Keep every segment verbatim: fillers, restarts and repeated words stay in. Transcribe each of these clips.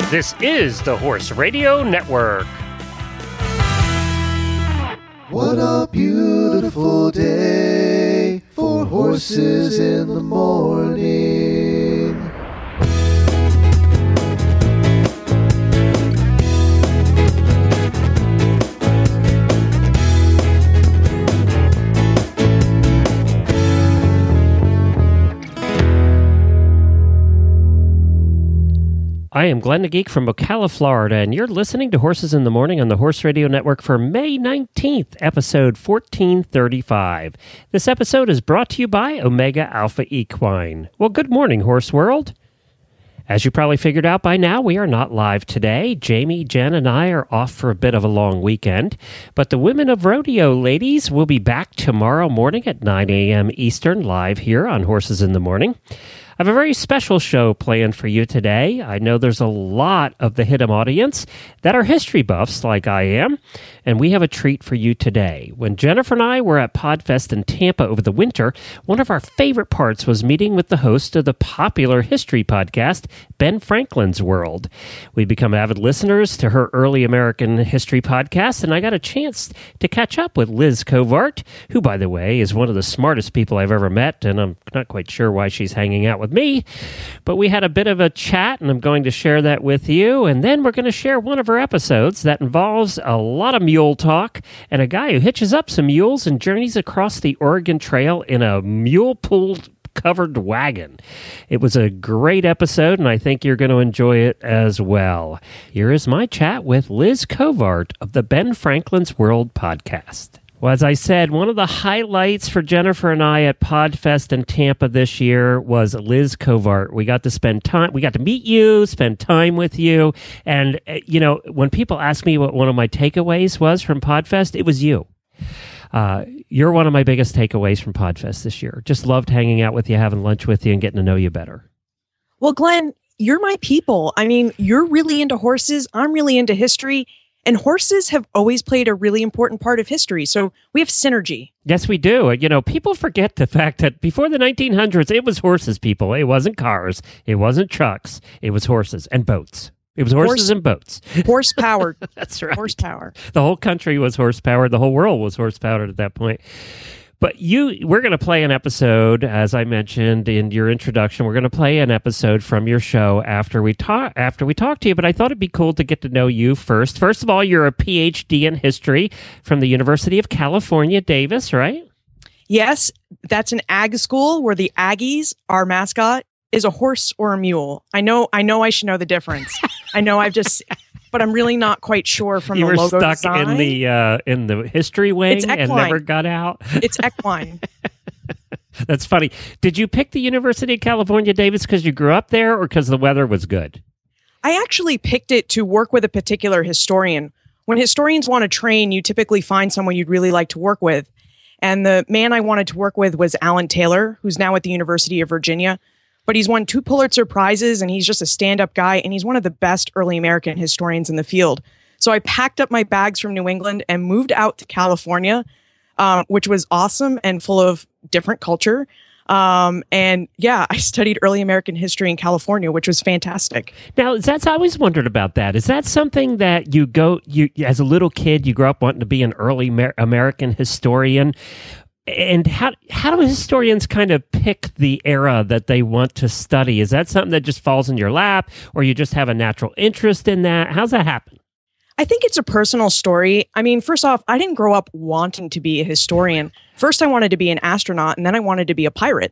This is the Horse Radio Network. What a beautiful day for horses in the morning. I am Glenn the Geek from Ocala, Florida, and you're listening to Horses in the Morning on the Horse Radio Network for May nineteenth, episode fourteen thirty-five. This episode is brought to you by Omega Alpha Equine. Well, good morning, Horse World. As you probably figured out by now, we are not live today. Jamie, Jen, and I are off for a bit of a long weekend, but the Women of Rodeo ladies will be back tomorrow morning at nine a.m. Eastern, live here on Horses in the Morning. I have a very special show planned for you today. I know there's a lot of the Hit 'em audience that are history buffs like I am, and we have a treat for you today. When Jennifer and I were at Podfest in Tampa over the winter, one of our favorite parts was meeting with the host of the popular history podcast, Ben Franklin's World. We've become avid listeners to her early American history podcast, and I got a chance to catch up with Liz Covart, who, by the way, is one of the smartest people I've ever met, and I'm not quite sure why she's hanging out with me, but we had a bit of a chat, and I'm going to share that with you, and then we're going to share one of her episodes that involves a lot of mule talk and a guy who hitches up some mules and journeys across the Oregon Trail in a mule-pulled covered wagon. It was a great episode, and I think you're going to enjoy it as well. Here is my chat with Liz Covart of the Ben Franklin's World podcast. Well, as I said, one of the highlights for Jennifer and I at Podfest in Tampa this year was Liz Covart. We got to spend time, we got to meet you, spend time with you. And, uh, you know, when people ask me what one of my takeaways was from Podfest, it was you. Uh, you're one of my biggest takeaways from Podfest this year. Just loved hanging out with you, having lunch with you, and getting to know you better. Well, Glenn, you're my people. I mean, you're really into horses. I'm really into history. And horses have always played a really important part of history, so we have synergy. Yes, we do. You know, people forget the fact that before the nineteen hundreds, it was horses, people. It wasn't cars. It wasn't trucks. It was horses and boats. It was horses Horse, and boats. Horsepower. That's right. Horsepower. The whole country was horsepowered. The whole world was horsepowered at that point. But you, we're going to play an episode, as I mentioned in your introduction. We're going to play an episode from your show after we talk after we talk to you. But I thought it'd be cool to get to know you first. First of all, you're a P H D in history from the University of California, Davis, right? Yes, that's an ag school where the Aggies, our mascot, is a horse or a mule. I know, I know, I should know the difference. I know, I've just. But I'm really not quite sure from you the were logo stuck design. in the uh, in the history wing and never got out. It's equine. That's funny. Did you pick the University of California, Davis, because you grew up there, or because the weather was good? I actually picked it to work with a particular historian. When historians want to train, you typically find someone you'd really like to work with. And the man I wanted to work with was Alan Taylor, who's now at the University of Virginia. But he's won two Pulitzer Prizes, and he's just a stand-up guy, and he's one of the best early American historians in the field. So I packed up my bags from New England and moved out to California, um, which was awesome and full of different culture. Um, and yeah, I studied early American history in California, which was fantastic. Now, that's I always wondered about that. Is that something that you go, you as a little kid, you grew up wanting to be an early Amer- American historian? And how how do historians kind of pick the era that they want to study? Is that something that just falls in your lap, or you just have a natural interest in that? How's that happen? I think it's a personal story. I mean, first off, I didn't grow up wanting to be a historian. First, I wanted to be an astronaut, and then I wanted to be a pirate.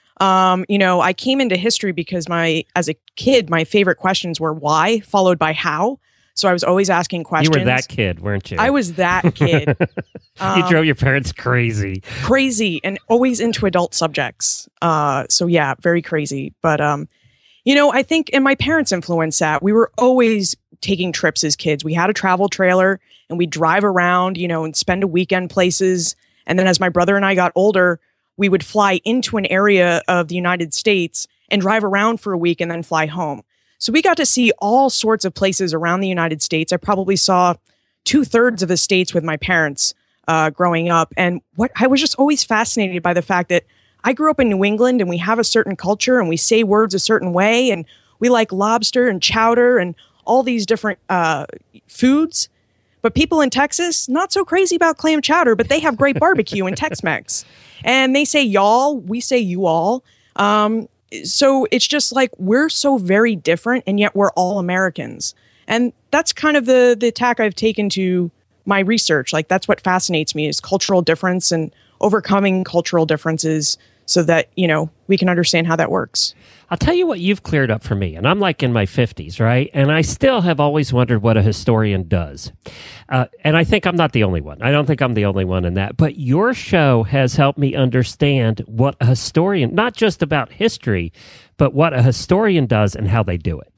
Um, you know, I came into history because my, as a kid, my favorite questions were why, followed by how. So I was always asking questions. You were that kid, weren't you? I was that kid. um, you drove your parents crazy. Crazy, and always into adult subjects. Uh, so yeah, very crazy. But, um, you know, I think, and my parents influenced that. We were always taking trips as kids. We had a travel trailer, and we'd drive around, you know, and spend a weekend places. And then as my brother and I got older, we would fly into an area of the United States and drive around for a week and then fly home. So we got to see all sorts of places around the United States. I probably saw two thirds of the states with my parents uh, growing up. And what I was just always fascinated by the fact that I grew up in New England, and we have a certain culture, and we say words a certain way, and we like lobster and chowder and all these different uh, foods. But people in Texas, not so crazy about clam chowder, but they have great barbecue and Tex-Mex. And they say y'all, we say you all. Um, so it's just like we're so very different, and yet we're all Americans. And that's kind of the the tack I've taken to my research. Like, that's what fascinates me, is cultural difference and overcoming cultural differences so that, you know, we can understand how that works. I'll tell you what you've cleared up for me, and I'm like in my fifties, right? And I still have always wondered what a historian does. Uh, and I think I'm not the only one. I don't think I'm the only one in that. But your show has helped me understand what a historian, not just about history, but what a historian does and how they do it.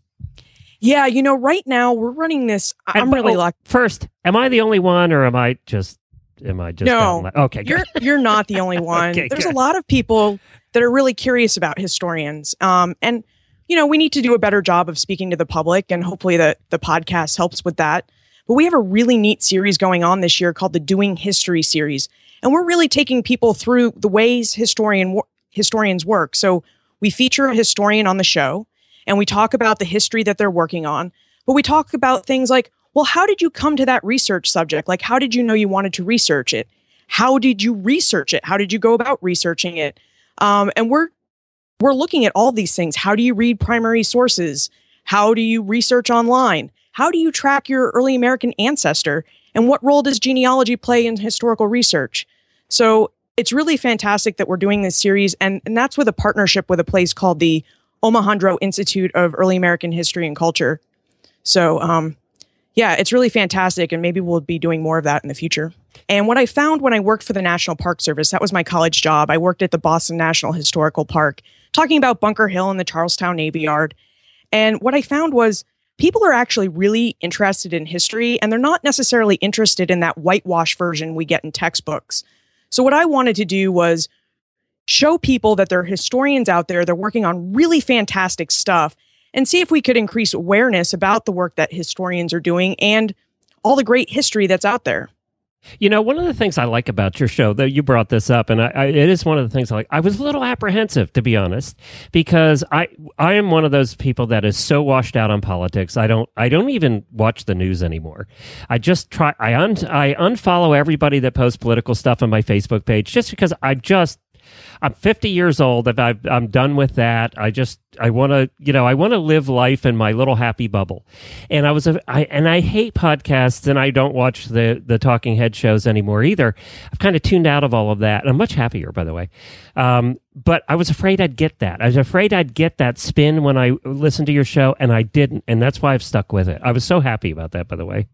Yeah, you know, right now we're running this. I'm and, really oh, lucky. First, am I the only one, or am I just... Am I just no? Okay, good. you're you're not the only one. Okay, There's good. a lot of people that are really curious about historians, um, and you know we need to do a better job of speaking to the public, and hopefully the the podcast helps with that. But we have a really neat series going on this year called the Doing History series, and we're really taking people through the ways historian historians work. So we feature a historian on the show, and we talk about the history that they're working on, but we talk about things like, well, how did you come to that research subject? Like, how did you know you wanted to research it? How did you research it? How did you go about researching it? Um, and we're we're looking at all these things. How do you read primary sources? How do you research online? How do you track your early American ancestor? And what role does genealogy play in historical research? So it's really fantastic that we're doing this series. And, and that's with a partnership with a place called the Omohundro Institute of Early American History and Culture. So, um, yeah, it's really fantastic, and maybe we'll be doing more of that in the future. And what I found when I worked for the National Park Service, that was my college job. I worked at the Boston National Historical Park, talking about Bunker Hill and the Charlestown Navy Yard. And what I found was people are actually really interested in history, and they're not necessarily interested in that whitewash version we get in textbooks. So what I wanted to do was show people that there are historians out there, they're working on really fantastic stuff, and see if we could increase awareness about the work that historians are doing and all the great history that's out there. You know, one of the things I like about your show, though you brought this up, and I, I, it is one of the things I like. I was a little apprehensive, to be honest, because I I am one of those people that is so washed out on politics. I don't I don't even watch the news anymore. I just try I un, I unfollow everybody that posts political stuff on my Facebook page just because I just I'm fifty years old. If I've, I'm done with that, I just I want to you know I want to live life in my little happy bubble. And I was a, I and I hate podcasts, and I don't watch the the talking head shows anymore either. I've kind of tuned out of all of that. And I'm much happier, by the way. Um, but I was afraid I'd get that. I was afraid I'd get that spin when I listened to your show, and I didn't. And that's why I've stuck with it. I was so happy about that, by the way.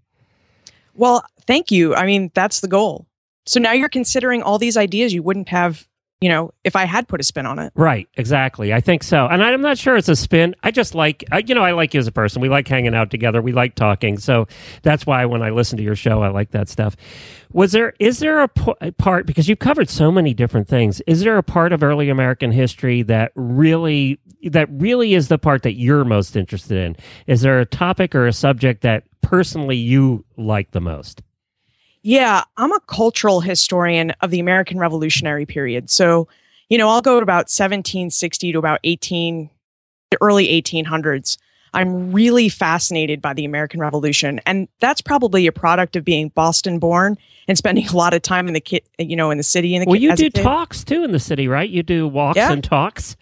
Well, thank you. I mean, that's the goal. So now you're considering all these ideas you wouldn't have, you know, if I had put a spin on it. Right, exactly. I think so. And I'm not sure it's a spin. I just like, I, you know, I like you as a person. We like hanging out together. We like talking. So that's why when I listen to your show, I like that stuff. Was there, is there a, p- a part, because you've covered so many different things, is there a part of early American history that really, that really is the part that you're most interested in? Is there a topic or a subject that personally you like the most? Yeah, I'm a cultural historian of the American Revolutionary period. So, you know, I'll go to about seventeen sixty to about eighteen, the early eighteen hundreds. I'm really fascinated by the American Revolution, and that's probably a product of being Boston born and spending a lot of time in the ki- you know, in the city. In the well, ki- you as do a kid. talks too in the city, right? You do walks Yeah. and talks.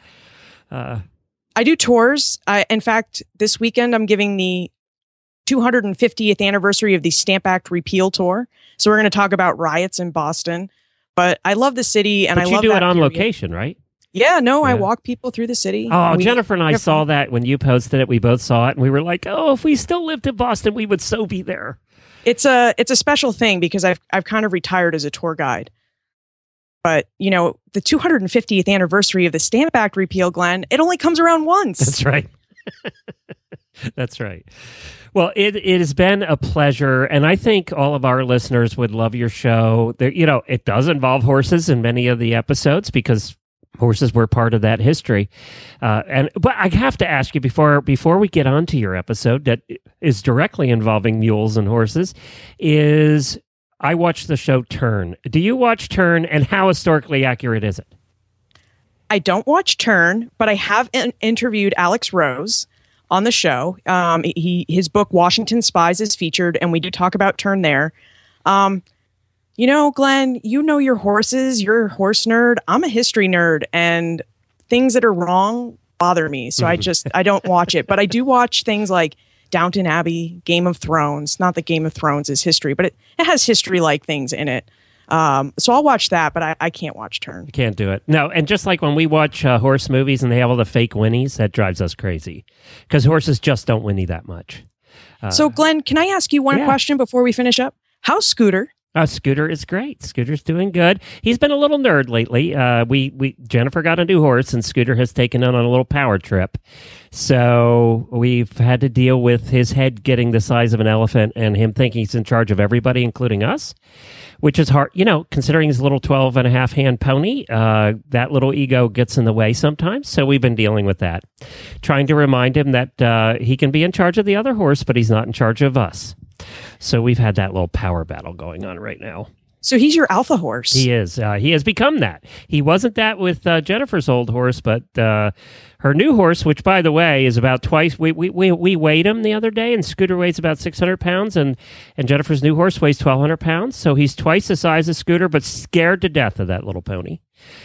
Uh, I do tours. I, in fact, this weekend I'm giving the two hundred fiftieth anniversary of the Stamp Act repeal tour. So we're going to talk about riots in Boston. But I love the city, and but I you love do that it on period. location, right? Yeah, no, I Yeah. walk people through the city. Oh, We- Jennifer and I saw that when you posted it. We both saw it, and we were like, "Oh, if we still lived in Boston, we would so be there." It's a it's a special thing because I've I've kind of retired as a tour guide. But, you know, the two hundred fiftieth anniversary of the Stamp Act repeal, Glenn, it only comes around once. That's right. That's right. Well, it it has been a pleasure, and I think all of our listeners would love your show. There, you know, it does involve horses in many of the episodes because horses were part of that history. Uh, and but I have to ask you before before we get on to your episode that is directly involving mules and horses, is I watched the show Turn. Do you watch Turn, and how historically accurate is it? I don't watch Turn, but I have in- interviewed Alex Rose on the show. Um, he his book Washington Spies is featured, and we do talk about Tern there. Um, you know, Glenn, you know your horses. You're a horse nerd. I'm a history nerd, and things that are wrong bother me. So I just I don't watch it, but I do watch things like Downton Abbey, Game of Thrones. Not that Game of Thrones is history, but it, it has history-like things in it. Um, so I'll watch that, but I, I can't watch Tern. You can't do it. No, and just like when we watch uh, horse movies and they have all the fake whinnies, that drives us crazy because horses just don't whinny that much. Uh, so, Glenn, can I ask you one yeah. question before we finish up? How's Scooter? Uh, Scooter is great. Scooter's doing good. He's been a little nerd lately. Uh, we we Jennifer got a new horse, and Scooter has taken on a little power trip. So we've had to deal with his head getting the size of an elephant and him thinking he's in charge of everybody, including us, which is hard. You know, considering his little twelve and a half hand pony, uh, that little ego gets in the way sometimes. So we've been dealing with that, trying to remind him that uh, he can be in charge of the other horse, but he's not in charge of us. So we've had that little power battle going on right now. So he's your alpha horse. He is. Uh, he has become that. He wasn't that with uh, Jennifer's old horse, but uh, her new horse, which, by the way, is about twice. We we we, we weighed him the other day, and Scooter weighs about six hundred pounds, and, and Jennifer's new horse weighs twelve hundred pounds. So he's twice the size of Scooter, but scared to death of that little pony.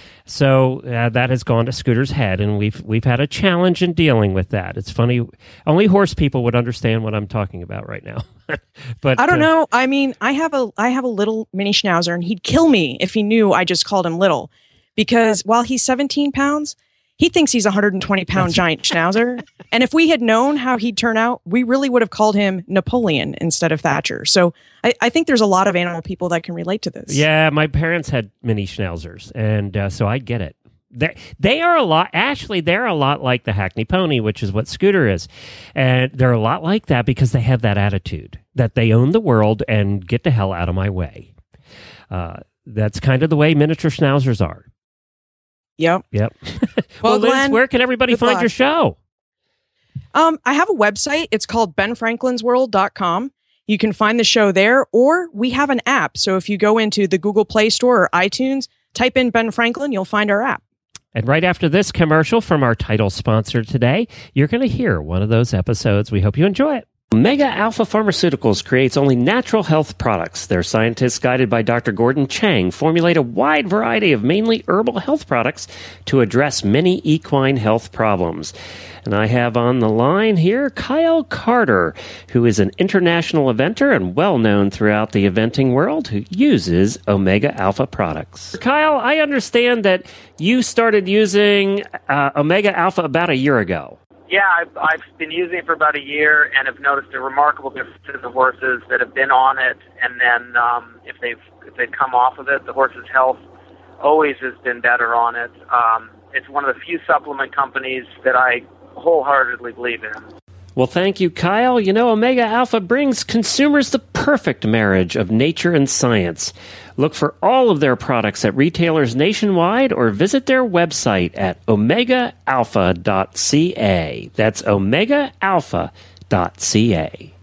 So uh, that has gone to Scooter's head, and we've we've had a challenge in dealing with that. It's funny. Only horse people would understand what I'm talking about right now. But I don't uh, know. I mean, I have a I have a little mini schnauzer, and he'd kill me if he knew I just called him little, because while he's seventeen pounds, he thinks he's a one hundred twenty pound That's... giant schnauzer. And if we had known how he'd turn out, we really would have called him Napoleon instead of Thatcher. So I, I think there's a lot of animal people that can relate to this. Yeah, my parents had mini schnauzers, and uh, so I get it. They they are a lot. Actually, they're a lot like the Hackney Pony, which is what Scooter is, and they're a lot like that because they have that attitude that they own the world and get the hell out of my way. Uh, that's kind of the way miniature schnauzers are. Yep. Yep. Well, well, Liz, Glenn, where can everybody find luck. your show? Um, I have a website. It's called ben franklins world dot com. You can find the show there, or we have an app. So if you go into the Google Play Store or iTunes, type in Ben Franklin, you'll find our app. And right after this commercial from our title sponsor today, you're going to hear one of those episodes. We hope you enjoy it. Omega Alpha Pharmaceuticals creates only natural health products. Their scientists, guided by Doctor Gordon Chang, formulate a wide variety of mainly herbal health products to address many equine health problems. And I have on the line here Kyle Carter, who is an international eventer and well-known throughout the eventing world, who uses Omega Alpha products. Kyle, I understand that you started using uh, Omega Alpha about a year ago. Yeah, I've, I've been using it for about a year and have noticed a remarkable difference in the horses that have been on it, and then um, if they've if they've come off of it, the horse's health always has been better on it. Um, it's one of the few supplement companies that I wholeheartedly believe in. Well, thank you, Kyle. You know, Omega Alpha brings consumers the perfect marriage of nature and science. Look for all of their products at retailers nationwide or visit their website at omega alpha dot c a. That's omega alpha dot c a.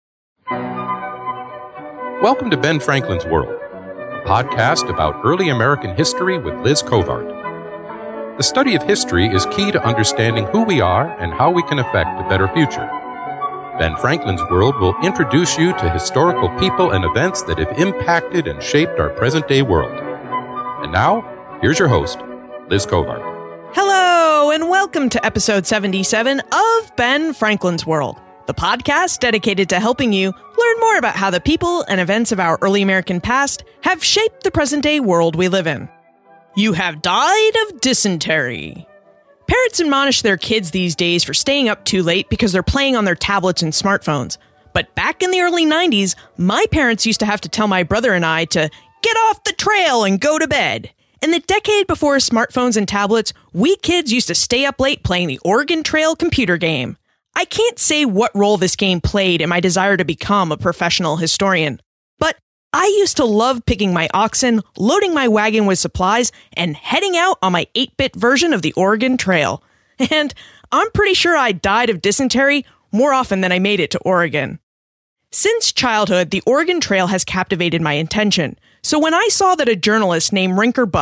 Welcome to Ben Franklin's World, a podcast about early American history with Liz Covart. The study of history is key to understanding who we are and how we can affect a better future. Ben Franklin's World will introduce you to historical people and events that have impacted and shaped our present-day world. And now, here's your host, Liz Covart. Hello, and welcome to episode seventy-seven of Ben Franklin's World, the podcast dedicated to helping you learn more about how the people and events of our early American past have shaped the present-day world we live in. You have died of dysentery. Parents admonish their kids these days for staying up too late because they're playing on their tablets and smartphones. But back in the early nineties, my parents used to have to tell my brother and I to get off the trail and go to bed. In the decade before smartphones and tablets, we kids used to stay up late playing the Oregon Trail computer game. I can't say what role this game played in my desire to become a professional historian, but I used to love picking my oxen, loading my wagon with supplies, and heading out on my eight-bit version of the Oregon Trail. And I'm pretty sure I died of dysentery more often than I made it to Oregon. Since childhood, the Oregon Trail has captivated my attention. So when I saw that a journalist named Rinker Buck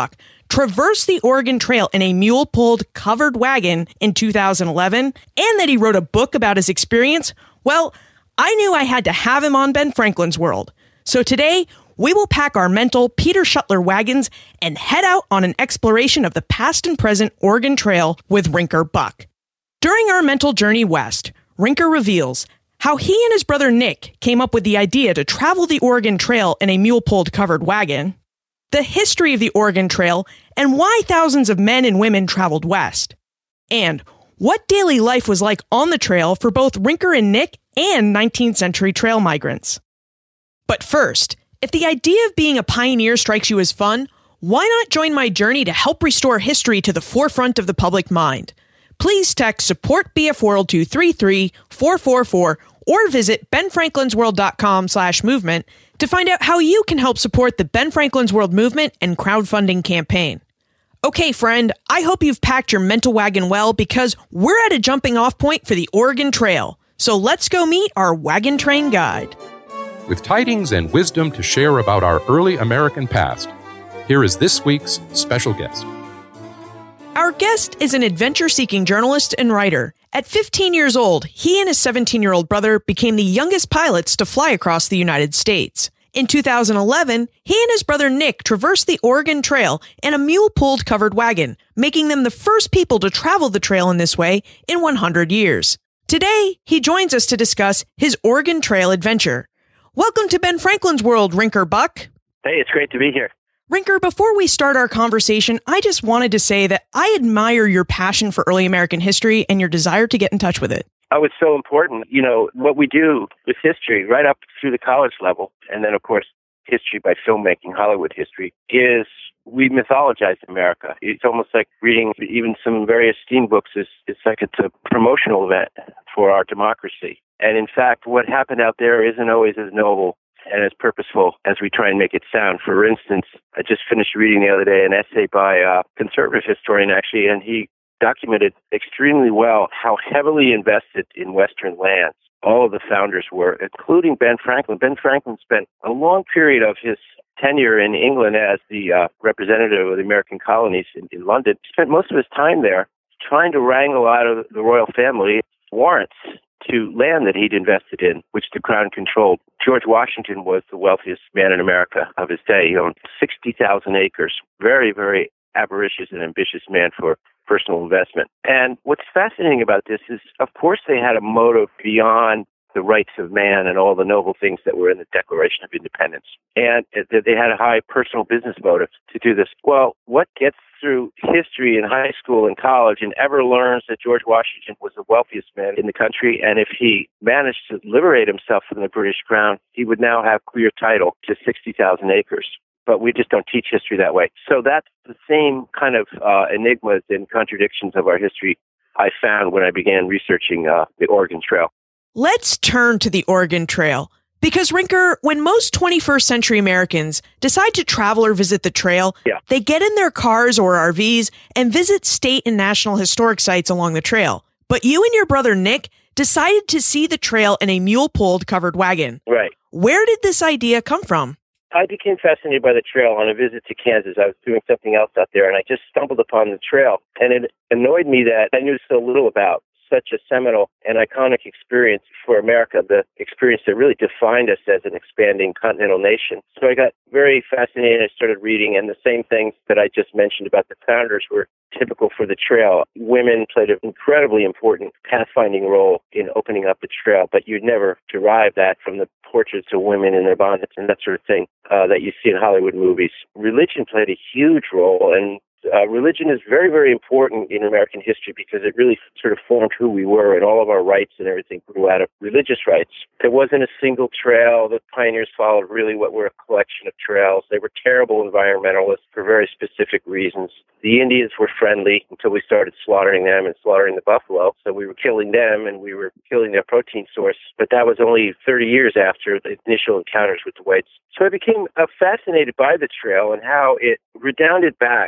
traversed the Oregon Trail in a mule-pulled covered wagon in two thousand eleven, and that he wrote a book about his experience, well, I knew I had to have him on Ben Franklin's World. So today, we will pack our mental Peter Shuttler wagons and head out on an exploration of the past and present Oregon Trail with Rinker Buck. During our mental journey west, Rinker reveals how he and his brother Nick came up with the idea to travel the Oregon Trail in a mule-pulled covered wagon, the history of the Oregon Trail, and why thousands of men and women traveled west, and what daily life was like on the trail for both Rinker and Nick and nineteenth century trail migrants. But first, if the idea of being a pioneer strikes you as fun, why not join my journey to help restore history to the forefront of the public mind? Please text support B F World to three three four four four or visit benfranklinsworld.com slash movement to find out how you can help support the Ben Franklin's World movement and crowdfunding campaign. Okay, friend, I hope you've packed your mental wagon well because we're at a jumping off point for the Oregon Trail. So let's go meet our wagon train guide. With tidings and wisdom to share about our early American past, here is this week's special guest. Our guest is an adventure-seeking journalist and writer. At fifteen years old, he and his seventeen-year-old brother became the youngest pilots to fly across the United States. In two thousand eleven, he and his brother Nick traversed the Oregon Trail in a mule-pulled covered wagon, making them the first people to travel the trail in this way in one hundred years. Today, he joins us to discuss his Oregon Trail adventure. Welcome to Ben Franklin's World, Rinker Buck. Hey, it's great to be here. Rinker, before we start our conversation, I just wanted to say that I admire your passion for early American history and your desire to get in touch with it. Oh, it's so important. You know, what we do with history right up through the college level, and then, of course, history by filmmaking, Hollywood history, is we mythologize America. It's almost like reading even some very esteemed books is it's like it's a promotional event for our democracy. And in fact, what happened out there isn't always as noble and as purposeful as we try and make it sound. For instance, I just finished reading the other day an essay by a conservative historian, actually, and he documented extremely well how heavily invested in Western lands all of the founders were, including Ben Franklin. Ben Franklin spent a long period of his tenure in England as the uh, representative of the American colonies in, in London. He spent most of his time there trying to wrangle out of the royal family warrants to land that he'd invested in, which the crown controlled. George Washington was the wealthiest man in America of his day. He owned sixty thousand acres. Very, very avaricious and ambitious man for personal investment. And what's fascinating about this is, of course, they had a motive beyond the rights of man and all the noble things that were in the Declaration of Independence. And they had a high personal business motive to do this. Well, what gets through history in high school and college and ever learns that George Washington was the wealthiest man in the country, and if he managed to liberate himself from the British crown, he would now have clear title to sixty thousand acres. But we just don't teach history that way. So that's the same kind of uh, enigmas and contradictions of our history I found when I began researching uh, the Oregon Trail. Let's turn to the Oregon Trail. Because, Rinker, when most twenty-first century Americans decide to travel or visit the trail, yeah. they get in their cars or R Vs and visit state and national historic sites along the trail. But you and your brother Nick decided to see the trail in a mule-pulled covered wagon. Right. Where did this idea come from? I became fascinated by the trail on a visit to Kansas. I was doing something else out there, and I just stumbled upon the trail. And it annoyed me that I knew so little about such a seminal and iconic experience for America, the experience that really defined us as an expanding continental nation. So I got very fascinated. I started reading, and the same things that I just mentioned about the founders were typical for the trail. Women played an incredibly important pathfinding role in opening up the trail, but you'd never derive that from the portraits of women in their bonnets and that sort of thing uh, that you see in Hollywood movies. Religion played a huge role, and Uh, religion is very, very important in American history because it really sort of formed who we were, and all of our rights and everything grew out of religious rights. There wasn't a single trail. The pioneers followed really what were a collection of trails. They were terrible environmentalists for very specific reasons. The Indians were friendly until we started slaughtering them and slaughtering the buffalo. So we were killing them and we were killing their protein source. But that was only thirty years after the initial encounters with the whites. So I became uh, fascinated by the trail and how it redounded back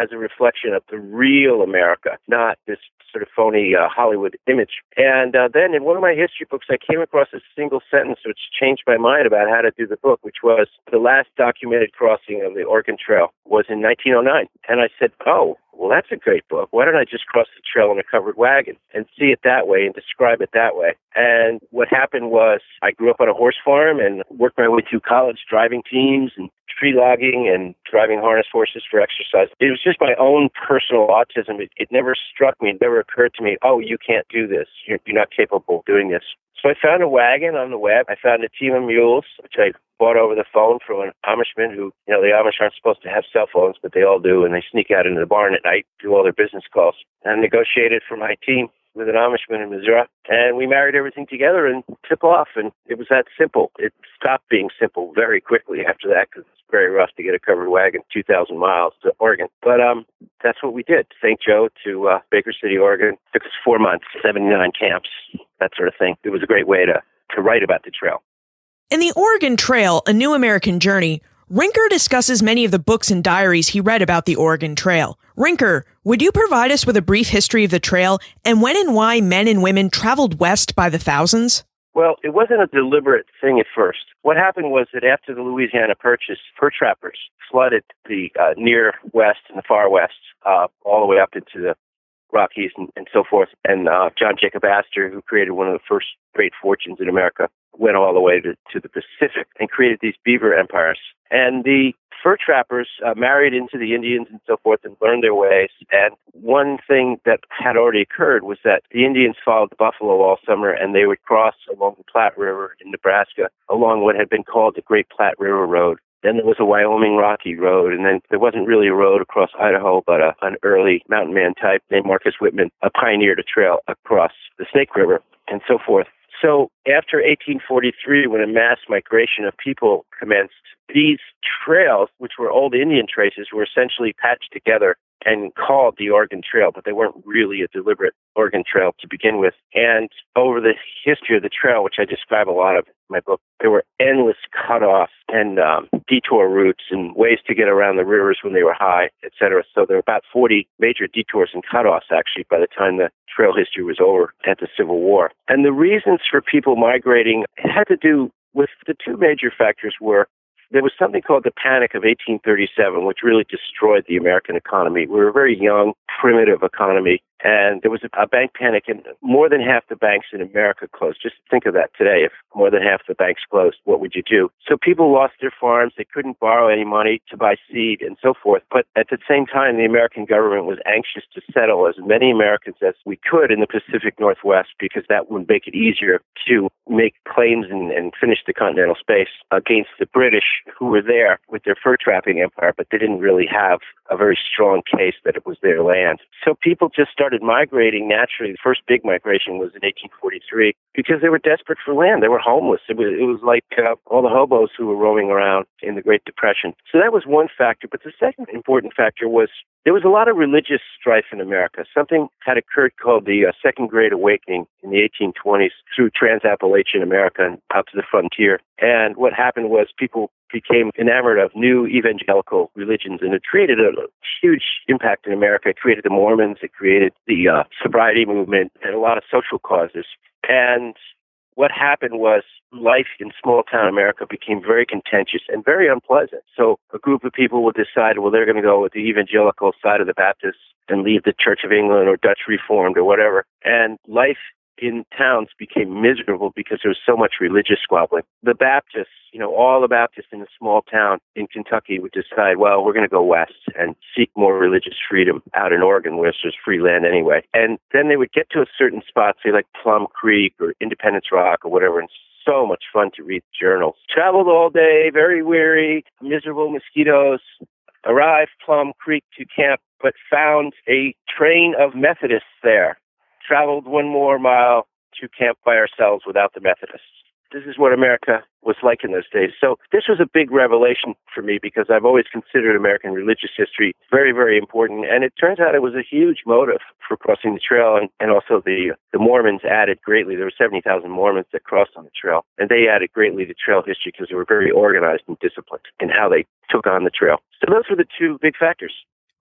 as a reflection of the real America, not this sort of phony uh, Hollywood image. And uh, then in one of my history books, I came across a single sentence which changed my mind about how to do the book, which was the last documented crossing of the Oregon Trail was in nineteen oh nine. And I said, oh, well, that's a great book. Why don't I just cross the trail in a covered wagon and see it that way and describe it that way? And what happened was I grew up on a horse farm and worked my way through college driving teams and tree logging and driving harness horses for exercise. It was just my own personal autism. It, it never struck me. It never occurred to me, oh, you can't do this. You're, you're not capable of doing this. So I found a wagon on the web. I found a team of mules, which I bought over the phone from an Amishman who, you know, the Amish aren't supposed to have cell phones, but they all do, and they sneak out into the barn at night, do all their business calls, and negotiated for my team with an Amishman in Missouri, and we married everything together and took off, and it was that simple. It stopped being simple very quickly after that because it's very rough to get a covered wagon two thousand miles to Oregon. But um, that's what we did. Saint Joe to uh, Baker City, Oregon. It took us four months, seventy-nine camps, that sort of thing. It was a great way to, to write about the trail. In the Oregon Trail, A New American Journey, Rinker discusses many of the books and diaries he read about the Oregon Trail. Rinker, would you provide us with a brief history of the trail and when and why men and women traveled west by the thousands? Well, it wasn't a deliberate thing at first. What happened was that after the Louisiana Purchase, fur trappers flooded the uh, near west and the far west, uh, all the way up into the Rockies and, and so forth. And uh, John Jacob Astor, who created one of the first great fortunes in America, went all the way to, to the Pacific and created these beaver empires. And the fur trappers uh, married into the Indians and so forth and learned their ways. And one thing that had already occurred was that the Indians followed the buffalo all summer, and they would cross along the Platte River in Nebraska along what had been called the Great Platte River Road. Then there was a Wyoming Rocky Road, and then there wasn't really a road across Idaho, but a, an early mountain man type named Marcus Whitman uh, pioneered a trail across the Snake River and so forth. So after eighteen forty-three, when a mass migration of people commenced, these trails, which were old Indian traces, were essentially patched together and called the Oregon Trail, but they weren't really a deliberate Oregon Trail to begin with. And over the history of the trail, which I describe a lot of in my book, there were endless cutoffs and um, detour routes and ways to get around the rivers when they were high, et cetera. So there were about forty major detours and cutoffs, actually, by the time the trail history was over at the Civil War. And the reasons for people migrating had to do with the two major factors were there was something called the Panic of eighteen thirty-seven, which really destroyed the American economy. We were a very young, primitive economy, and there was a, a bank panic, and more than half the banks in America closed. Just think of that today. If more than half the banks closed, what would you do? So people lost their farms. They couldn't borrow any money to buy seed and so forth. But at the same time, the American government was anxious to settle as many Americans as we could in the Pacific Northwest, because that would make it easier to make claims and, and finish the continental space against the British, who were there with their fur trapping empire, but they didn't really have a very strong case that it was their land. So people just started migrating naturally. The first big migration was in eighteen forty-three because they were desperate for land. They were homeless. It was, it was like uh, all the hobos who were roaming around in the Great Depression. So that was one factor. But the second important factor was there was a lot of religious strife in America. Something had occurred called the uh, Second Great Awakening in the eighteen twenties through Trans-Appalachian America and out to the frontier. And what happened was people became enamored of new evangelical religions, and it created a huge impact in America. It created the Mormons, it created the uh, sobriety movement, and a lot of social causes. And what happened was life in small-town America became very contentious and very unpleasant. So a group of people would decide, well, they're going to go with the evangelical side of the Baptists and leave the Church of England or Dutch Reformed or whatever. And life in towns became miserable because there was so much religious squabbling. The Baptists, you know, all the Baptists in a small town in Kentucky would decide, well, we're going to go west and seek more religious freedom out in Oregon, where there's free land anyway. And then they would get to a certain spot, say like Plum Creek or Independence Rock or whatever, and so much fun to read journals. Traveled all day, very weary, miserable mosquitoes, arrived Plum Creek to camp, but found a train of Methodists there. Traveled one more mile to camp by ourselves without the Methodists. This is what America was like in those days. So this was a big revelation for me, because I've always considered American religious history very, very important. And it turns out it was a huge motive for crossing the trail. And, and also the, the Mormons added greatly. There were seventy thousand Mormons that crossed on the trail. And they added greatly to trail history because they were very organized and disciplined in how they took on the trail. So those were the two big factors.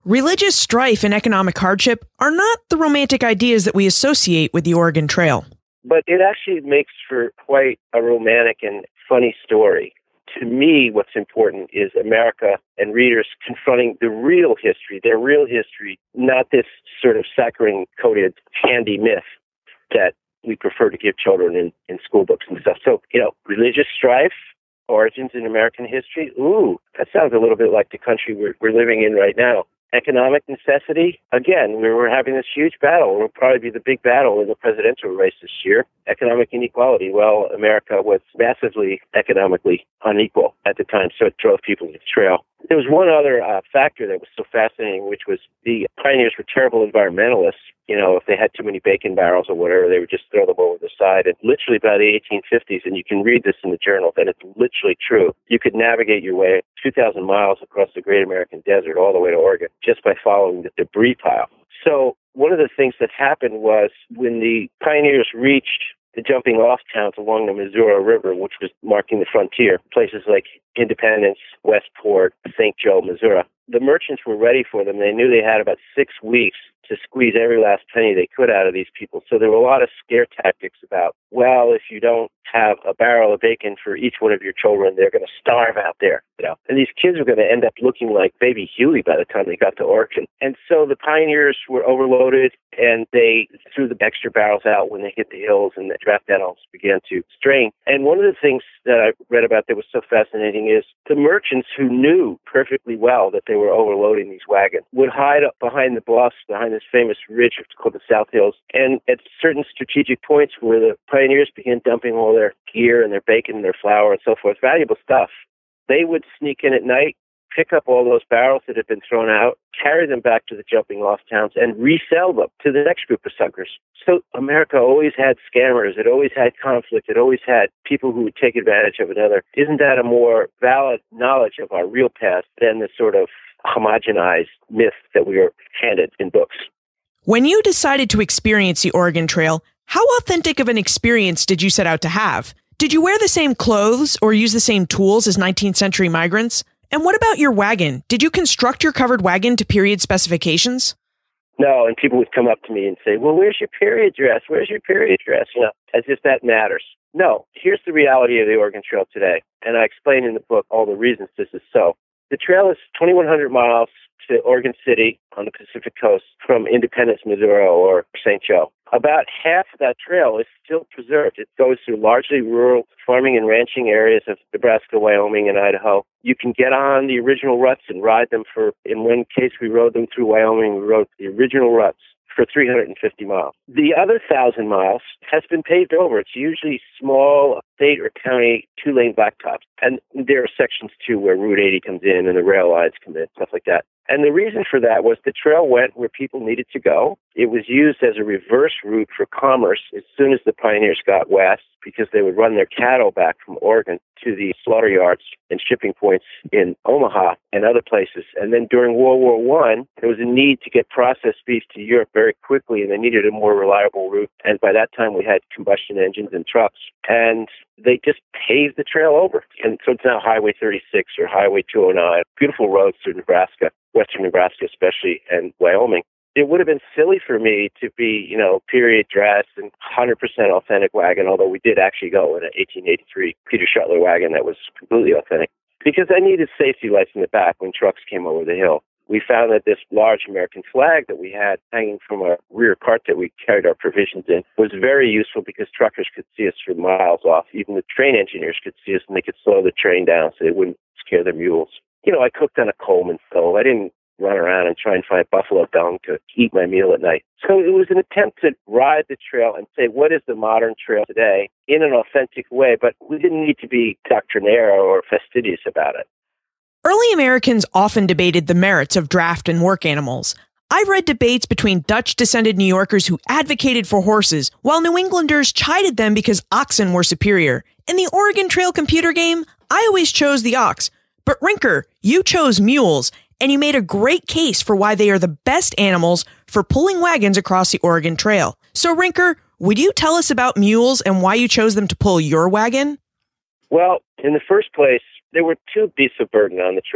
Religious strife and economic hardship are not the romantic ideas that we associate with the Oregon Trail. But it actually makes for quite a romantic and funny story. To me, what's important is America and readers confronting the real history, their real history, not this sort of saccharine-coated handy myth that we prefer to give children in, in school books and stuff. So, you know, religious strife, origins in American history, ooh, that sounds a little bit like the country we're, we're living in right now. Economic necessity, again, we were having this huge battle. It will probably be the big battle in the presidential race this year. Economic inequality. Well, America was massively economically unequal at the time, so it drove people to the trail. There was one other uh, factor that was so fascinating, which was the pioneers were terrible environmentalists. You know, if they had too many bacon barrels or whatever, they would just throw them over the side. And literally by the eighteen fifties, and you can read this in the journal, that it's literally true. You could navigate your way two thousand miles across the Great American Desert all the way to Oregon just by following the debris pile. So one of the things that happened was when the pioneers reached the jumping off towns along the Missouri River, which was marking the frontier, places like Independence, Westport, Saint Joe, Missouri, the merchants were ready for them. They knew they had about six weeks to squeeze every last penny they could out of these people. So there were a lot of scare tactics about, well, if you don't have a barrel of bacon for each one of your children, they're going to starve out there. You know, and these kids were going to end up looking like baby Huey by the time they got to Oregon. And so the pioneers were overloaded, and they threw the extra barrels out when they hit the hills, and the draft animals began to strain. And one of the things that I read about that was so fascinating is the merchants who knew perfectly well that they were overloading these wagons would hide up behind the bluffs, behind this famous ridge called the South Hills, and at certain strategic points where the pioneers began dumping all their gear and their bacon and their flour and so forth, valuable stuff, they would sneak in at night, pick up all those barrels that had been thrown out, carry them back to the jumping off towns, and resell them to the next group of suckers. So America always had scammers. It always had conflict. It always had people who would take advantage of another. Isn't that a more valid knowledge of our real past than the sort of homogenized myth that we are handed in books? When you decided to experience the Oregon Trail, how authentic of an experience did you set out to have? Did you wear the same clothes or use the same tools as nineteenth century migrants? And what about your wagon? Did you construct your covered wagon to period specifications? No, and people would come up to me and say, well, where's your period dress? Where's your period dress? You know, as if that matters. No, here's the reality of the Oregon Trail today. And I explain in the book all the reasons this is so. The trail is twenty-one hundred miles to Oregon City on the Pacific Coast from Independence, Missouri, or Saint Joe. About half of that trail is still preserved. It goes through largely rural farming and ranching areas of Nebraska, Wyoming, and Idaho. You can get on the original ruts and ride them for, in one case we rode them through Wyoming, we rode the original ruts for three hundred fifty miles. The other thousand miles has been paved over. It's usually small state or county two-lane blacktops. And there are sections, too, where Route eighty comes in and the rail lines come in, stuff like that. And the reason for that was the trail went where people needed to go. It was used as a reverse route for commerce as soon as the pioneers got west, because they would run their cattle back from Oregon to the slaughter yards and shipping points in Omaha and other places. And then during World War One, there was a need to get processed beef to Europe very quickly, and they needed a more reliable route. And by that time, we had combustion engines and trucks. And they just paved the trail over. And so it's now Highway thirty-six or Highway two oh nine, beautiful roads through Nebraska, western Nebraska especially, and Wyoming. It would have been silly for me to be, you know, period dressed and one hundred percent authentic wagon, although we did actually go in an eighteen eighty-three Peter Shuttler wagon that was completely authentic, because I needed safety lights in the back when trucks came over the hill. We found that this large American flag that we had hanging from a rear cart that we carried our provisions in was very useful because truckers could see us for miles off. Even the train engineers could see us, and they could slow the train down so they wouldn't scare their mules. You know, I cooked on a Coleman stove. I didn't run around and try and find buffalo dung to eat my meal at night. So it was an attempt to ride the trail and say, what is the modern trail today in an authentic way? But we didn't need to be doctrinaire or fastidious about it. Early Americans often debated the merits of draft and work animals. I've read debates between Dutch-descended New Yorkers who advocated for horses, while New Englanders chided them because oxen were superior. In the Oregon Trail computer game, I always chose the ox. But Rinker, you chose mules, and you made a great case for why they are the best animals for pulling wagons across the Oregon Trail. So Rinker, would you tell us about mules and why you chose them to pull your wagon? Well, in the first place, there were two beasts of burden on the trail.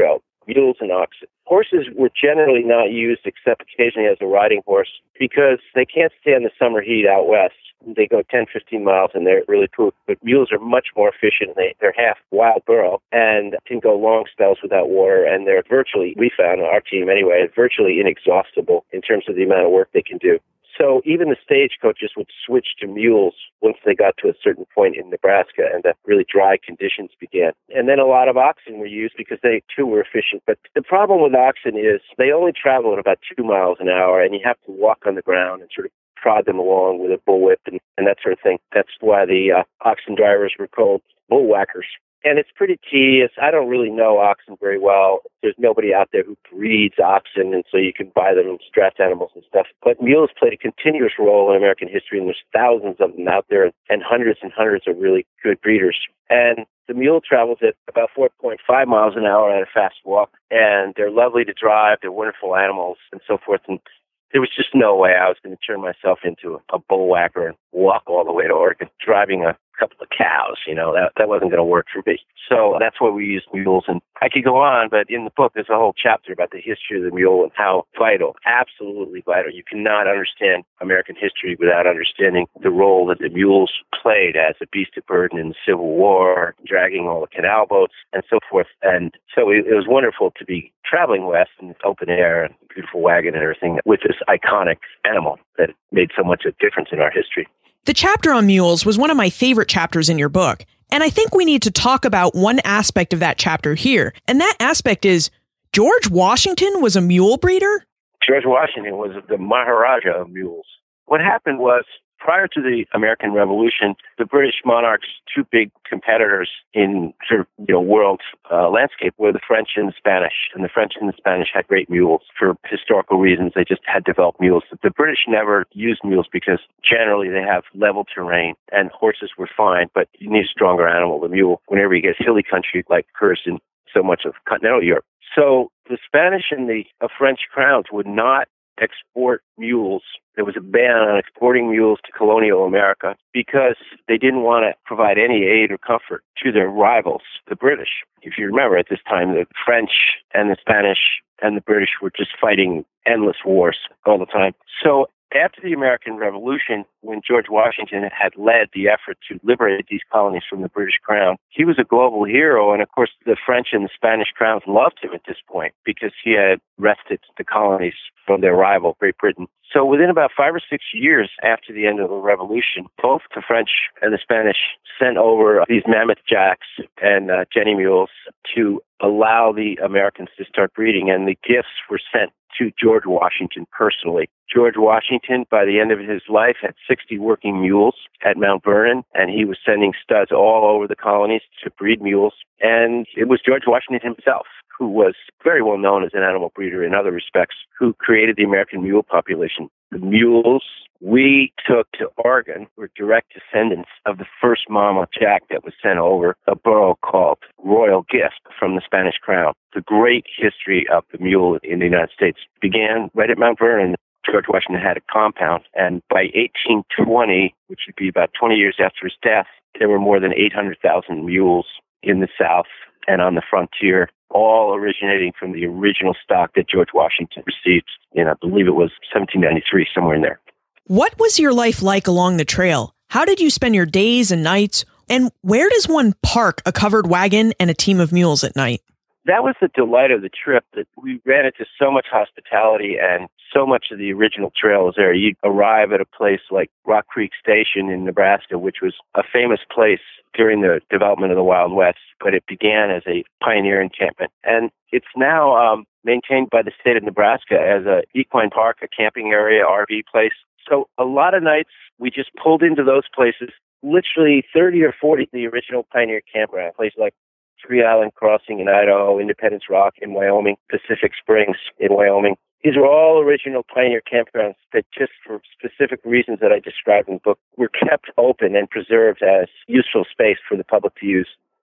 mules and oxen. Horses were generally not used except occasionally as a riding horse because they can't stand the summer heat out west. They go ten, fifteen miles and they're really poop. But mules are much more efficient. They, they're half wild burro and can go long spells without water. And they're virtually, we found, our team anyway, virtually inexhaustible in terms of the amount of work they can do. So even the stagecoaches would switch to mules once they got to a certain point in Nebraska and the really dry conditions began. And then a lot of oxen were used because they, too, were efficient. But the problem with oxen is they only travel at about two miles an hour, and you have to walk on the ground and sort of prod them along with a bullwhip and, and that sort of thing. That's why the uh, oxen drivers were called bullwhackers. And it's pretty tedious. I don't really know oxen very well. There's nobody out there who breeds oxen, and so you can buy them as draft animals and stuff. But mules played a continuous role in American history, and there's thousands of them out there and hundreds and hundreds of really good breeders. And the mule travels at about four point five miles an hour at a fast walk, and they're lovely to drive. They're wonderful animals and so forth. And there was just no way I was going to turn myself into a, a bullwhacker and walk all the way to Oregon driving a couple of cows. You know, that that wasn't going to work for me. So that's why we used mules. And I could go on, but in the book, there's a whole chapter about the history of the mule and how vital, absolutely vital. You cannot understand American history without understanding the role that the mules played as a beast of burden in the Civil War, dragging all the canal boats and so forth. And so it, it was wonderful to be traveling west in open air and beautiful wagon and everything with this iconic animal that made so much a difference in our history. The chapter on mules was one of my favorite chapters in your book, and I think we need to talk about one aspect of that chapter here, and that aspect is George Washington was a mule breeder? George Washington was the Maharaja of mules. What happened was, prior to the American Revolution, the British monarch's two big competitors in sort of, you know, world uh, landscape were the French and the Spanish. And the French and the Spanish had great mules for historical reasons. They just had developed mules. The British never used mules because generally they have level terrain and horses were fine, but you need a stronger animal. The mule, whenever you get hilly country like occurs in so much of continental Europe. So the Spanish and the uh, French crowns would not export mules. There was a ban on exporting mules to colonial America because they didn't want to provide any aid or comfort to their rivals, the British. If you remember, at this time, the French and the Spanish and the British were just fighting endless wars all the time. So after the American Revolution, when George Washington had led the effort to liberate these colonies from the British Crown, he was a global hero. And of course, the French and the Spanish crowns loved him at this point because he had wrested the colonies from their rival, Great Britain. So within about five or six years after the end of the Revolution, both the French and the Spanish sent over these mammoth jacks and uh, jenny mules to allow the Americans to start breeding. And the gifts were sent to George Washington personally. George Washington, by the end of his life, had sixty working mules at Mount Vernon, and he was sending studs all over the colonies to breed mules. And it was George Washington himself, who was very well known as an animal breeder in other respects, who created the American mule population. The mules we took to Oregon were direct descendants of the first mama jack that was sent over, a burro called Royal Gift from the Spanish Crown. The great history of the mule in the United States began right at Mount Vernon. George Washington had a compound, and by eighteen twenty, which would be about twenty years after his death, there were more than eight hundred thousand mules in the South and on the frontier, all originating from the original stock that George Washington received in, I believe it was seventeen ninety-three, somewhere in there. What was your life like along the trail? How did you spend your days and nights? And where does one park a covered wagon and a team of mules at night? That was the delight of the trip, that we ran into so much hospitality and so much of the original trail was there. You'd arrive at a place like Rock Creek Station in Nebraska, which was a famous place during the development of the Wild West, but it began as a pioneer encampment. And it's now um, maintained by the state of Nebraska as a equine park, a camping area, R V place. So a lot of nights we just pulled into those places, literally thirty or forty, the original pioneer campground, places like Three Island Crossing in Idaho, Independence Rock in Wyoming, Pacific Springs in Wyoming. These were all original pioneer campgrounds that, just for specific reasons that I described in the book, were kept open and preserved as useful space for the public to use.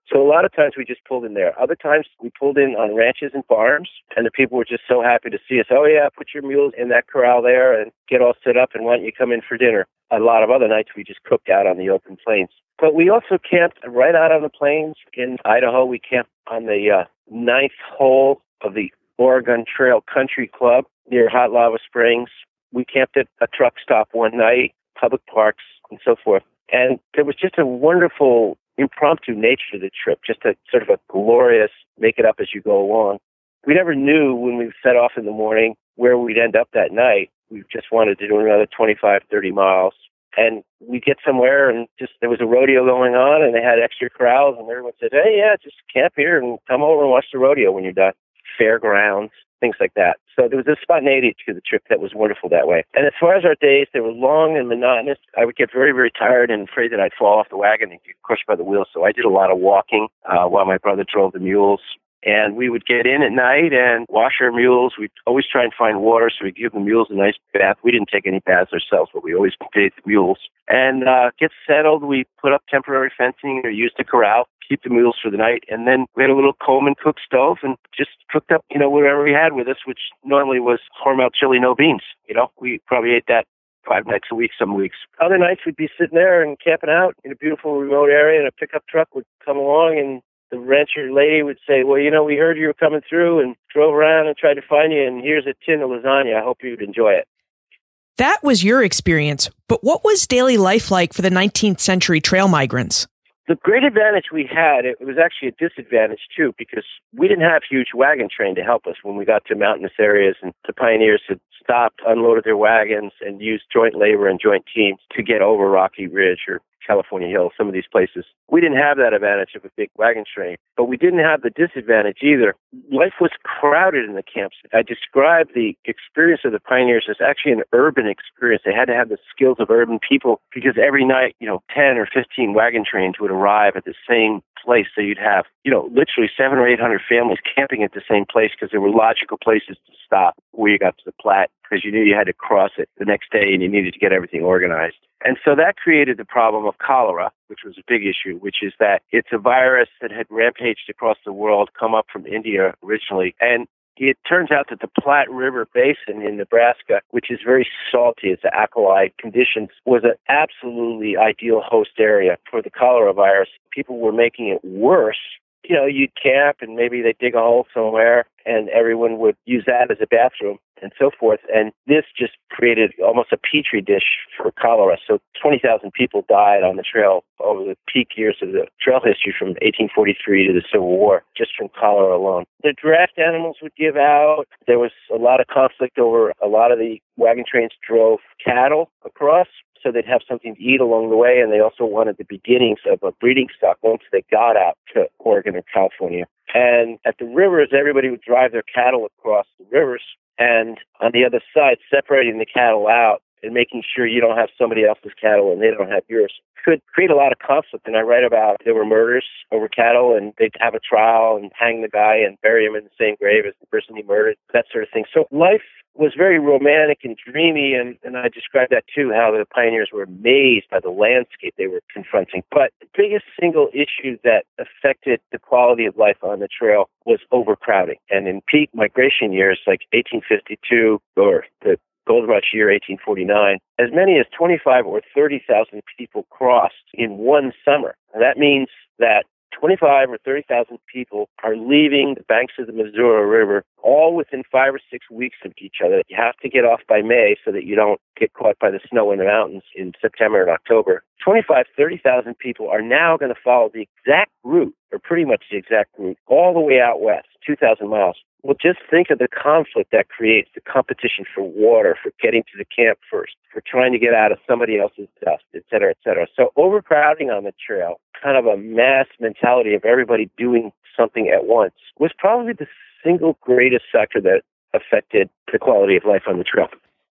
So a lot of times we just pulled in there. Other times we pulled in on ranches and farms, and the people were just so happy to see us. Oh, yeah, put your mules in that corral there and get all set up, and why don't you come in for dinner? A lot of other nights we just cooked out on the open plains. But we also camped right out on the plains in Idaho. We camped on the uh, ninth hole of the Oregon Trail Country Club near Hot Lava Springs. We camped at a truck stop one night, public parks, and so forth. And there was just a wonderful impromptu nature to the trip, just a sort of a glorious make it up as you go along. We never knew when we set off in the morning where we'd end up that night. We just wanted to do another twenty-five, thirty miles. And we get somewhere and just there was a rodeo going on and they had extra corrals and everyone said, hey, yeah, just camp here and come over and watch the rodeo when you're done. Fairgrounds, things like that. So there was a spontaneity to the trip that was wonderful that way. And as far as our days, they were long and monotonous. I would get very, very tired and afraid that I'd fall off the wagon and get crushed by the wheels. So I did a lot of walking uh, while my brother drove the mules. And we would get in at night and wash our mules. We'd always try and find water, so we'd give the mules a nice bath. We didn't take any baths ourselves, but we always bathed the mules. And uh, get settled. We put up temporary fencing or used a corral, keep the mules for the night. And then we had a little Coleman cook stove and just cooked up, you know, whatever we had with us, which normally was Hormel chili, no beans. You know, we probably ate that five nights a week, some weeks. Other nights we'd be sitting there and camping out in a beautiful remote area, and a pickup truck would come along and the rancher lady would say, well, you know, we heard you were coming through and drove around and tried to find you, and here's a tin of lasagna. I hope you'd enjoy it. That was your experience, but what was daily life like for the nineteenth century trail migrants? The great advantage we had, it was actually a disadvantage too, because we didn't have huge wagon train to help us when we got to mountainous areas, and the pioneers had stopped, unloaded their wagons, and used joint labor and joint teams to get over Rocky Ridge or California Hills, some of these places. We didn't have that advantage of a big wagon train, but we didn't have the disadvantage either. Life was crowded in the camps. I described the experience of the pioneers as actually an urban experience. They had to have the skills of urban people because every night, you know, ten or fifteen wagon trains would arrive at the same place. So you'd have, you know, literally seven or eight hundred families camping at the same place because there were logical places to stop where you got to the Platte because you knew you had to cross it the next day and you needed to get everything organized. And so that created the problem of cholera, which was a big issue, which is that it's a virus that had rampaged across the world, come up from India originally. And it turns out that the Platte River Basin in Nebraska, which is very salty, it's alkali conditions, was an absolutely ideal host area for the cholera virus. People were making it worse. You know, you'd camp and maybe they'd dig a hole somewhere and everyone would use that as a bathroom and so forth. And this just created almost a petri dish for cholera. So twenty thousand people died on the trail over the peak years of the trail history from eighteen forty-three to the Civil War, just from cholera alone. The draft animals would give out. There was a lot of conflict over a lot of the wagon trains drove cattle across, so they'd have something to eat along the way, and they also wanted the beginnings of a breeding stock once they got out to Oregon or California. And at the rivers, everybody would drive their cattle across the rivers, and on the other side, separating the cattle out and making sure you don't have somebody else's cattle and they don't have yours could create a lot of conflict. And I write about there were murders over cattle, and they'd have a trial and hang the guy and bury him in the same grave as the person he murdered, that sort of thing. So life was very romantic and dreamy, and, and I described that too, how the pioneers were amazed by the landscape they were confronting. But the biggest single issue that affected the quality of life on the trail was overcrowding. And in peak migration years, like eighteen fifty-two or the Gold Rush year, eighteen forty-nine, as many as twenty-five or thirty thousand people crossed in one summer. And that means that twenty-five or thirty thousand people are leaving the banks of the Missouri River all within five or six weeks of each other. You have to get off by May so that you don't get caught by the snow in the mountains in September and October. twenty-five, thirty thousand people are now going to follow the exact route, or pretty much the exact route, all the way out west, two thousand miles. Well, just think of the conflict that creates, the competition for water, for getting to the camp first, for trying to get out of somebody else's dust, et cetera, et cetera. So overcrowding on the trail, kind of a mass mentality of everybody doing something at once, was probably the single greatest factor that affected the quality of life on the trail.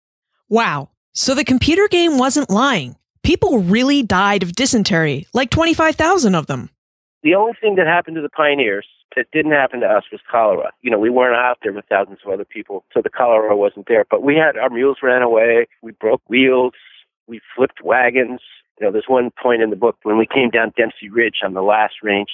Wow. So the computer game wasn't lying. People really died of dysentery, like twenty-five thousand of them. The only thing that happened to the pioneers that didn't happen to us was cholera. You know, we weren't out there with thousands of other people, so the cholera wasn't there. But we had, our mules ran away, we broke wheels, we flipped wagons. You know, there's one point in the book when we came down Dempsey Ridge on the last range,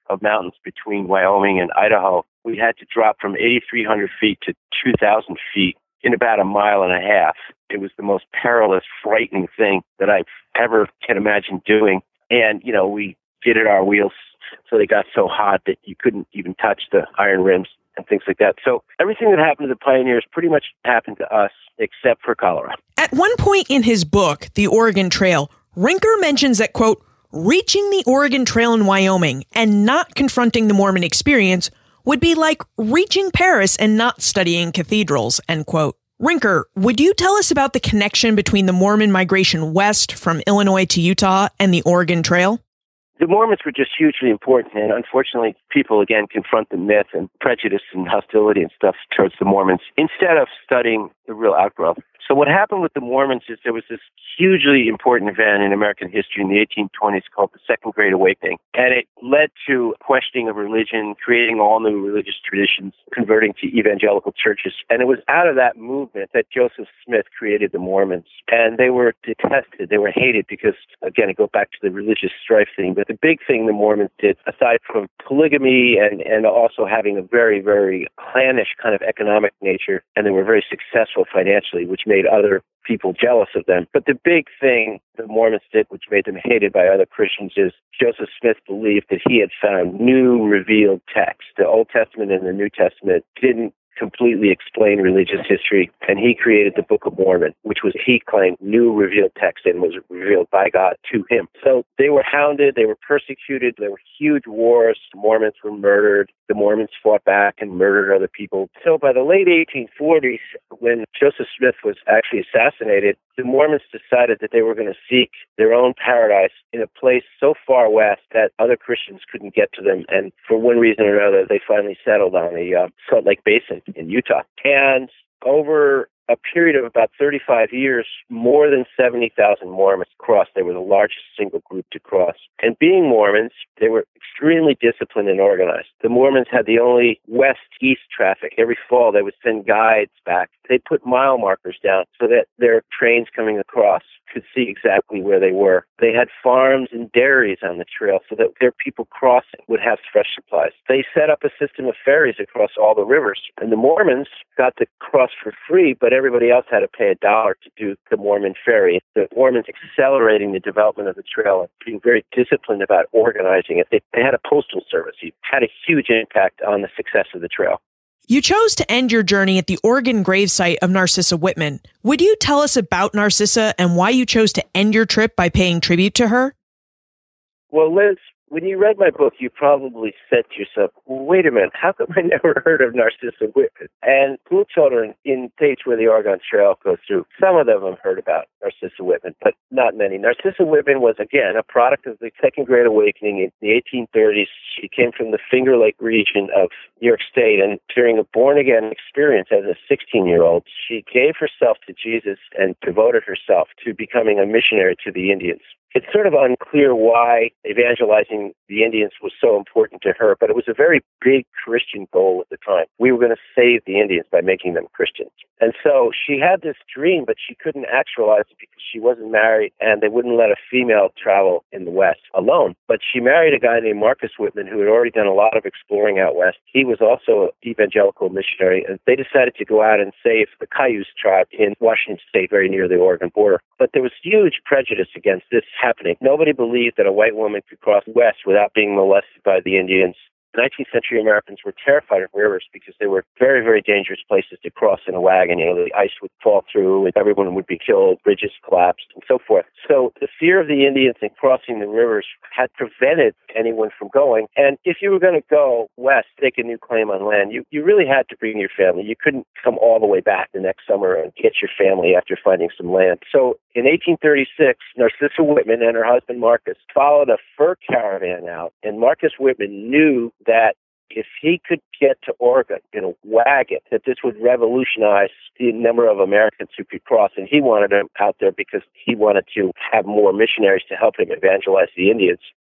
of mountains between Wyoming and Idaho. We had to drop from eighty-three hundred feet to two thousand feet in about a mile and a half. It was the most perilous, frightening thing that I ever can imagine doing. And, you know, we fitted our wheels so they got so hot that you couldn't even touch the iron rims and things like that. So everything that happened to the pioneers pretty much happened to us, except for cholera. At one point in his book, The Oregon Trail, Rinker mentions that, quote, reaching the Oregon Trail in Wyoming and not confronting the Mormon experience would be like reaching Paris and not studying cathedrals, end quote. Rinker, would you tell us about the connection between the Mormon migration west from Illinois to Utah and the Oregon Trail? The Mormons were just hugely important, and unfortunately, people, again, confront the myth and prejudice and hostility and stuff towards the Mormons instead of studying the real outgrowth. So what happened with the Mormons is there was this hugely important event in American history in the eighteen twenties called the Second Great Awakening. And it led to questioning of religion, creating all new religious traditions, converting to evangelical churches. And it was out of that movement that Joseph Smith created the Mormons. And they were detested. They were hated because, again, it goes back to the religious strife thing. But the big thing the Mormons did, aside from polygamy and, and also having a very, very clannish kind of economic nature, and they were very successful financially, which made other people jealous of them. But the big thing the Mormons did, which made them hated by other Christians, is Joseph Smith believed that he had found new revealed texts. The Old Testament and the New Testament didn't completely explain religious history, and he created the Book of Mormon, which was, he claimed, new revealed text and was revealed by God to him. So they were hounded, they were persecuted, there were huge wars, the Mormons were murdered, the Mormons fought back and murdered other people. So by the late eighteen forties, when Joseph Smith was actually assassinated, the Mormons decided that they were going to seek their own paradise in a place so far west that other Christians couldn't get to them. And for one reason or another, they finally settled on the uh, Salt Lake Basin in Utah. And over a period of about thirty-five years, more than seventy thousand Mormons crossed. They were the largest single group to cross. And being Mormons, they were extremely disciplined and organized. The Mormons had the only west-east traffic. Every fall, they would send guides back. They put mile markers down so that their trains coming across could see exactly where they were. They had farms and dairies on the trail so that their people crossing would have fresh supplies. They set up a system of ferries across all the rivers. And the Mormons got to cross for free, but everybody else had to pay a dollar to do the Mormon ferry. The Mormons accelerating the development of the trail and being very disciplined about organizing it. They, they had a postal service. It had a huge impact on the success of the trail. You chose to end your journey at the Oregon gravesite of Narcissa Whitman. Would you tell us about Narcissa and why you chose to end your trip by paying tribute to her? Well, Liz, when you read my book, you probably said to yourself, well, wait a minute, how come I never heard of Narcissa Whitman? And school children in states where the Oregon Trail goes through, some of them have heard about Narcissa Whitman, but not many. Narcissa Whitman was, again, a product of the Second Great Awakening in the eighteen thirties. She came from the Finger Lake region of New York State, and during a born-again experience as a sixteen-year-old, she gave herself to Jesus and devoted herself to becoming a missionary to the Indians. It's sort of unclear why evangelizing the Indians was so important to her, but it was a very big Christian goal at the time. We were going to save the Indians by making them Christians. And so she had this dream, but she couldn't actualize it because she wasn't married and they wouldn't let a female travel in the West alone. But she married a guy named Marcus Whitman who had already done a lot of exploring out West. He was also an evangelical missionary, and they decided to go out and save the Cayuse tribe in Washington State, very near the Oregon border. But there was huge prejudice against this happening. Nobody believed that a white woman could cross west without being molested by the Indians. nineteenth century Americans were terrified of rivers because they were very, very dangerous places to cross in a wagon. You know, the ice would fall through and everyone would be killed, bridges collapsed, and so forth. So the fear of the Indians in crossing the rivers had prevented anyone from going. And if you were going to go west, take a new claim on land, you, you really had to bring your family. You couldn't come all the way back the next summer and get your family after finding some land. So in eighteen thirty-six, Narcissa Whitman and her husband Marcus followed a fur caravan out, and Marcus Whitman knew that if he could get to Oregon in a wagon, that this would revolutionize the number of Americans who could cross. And he wanted him out there because he wanted to have more missionaries to help him evangelize the Indians.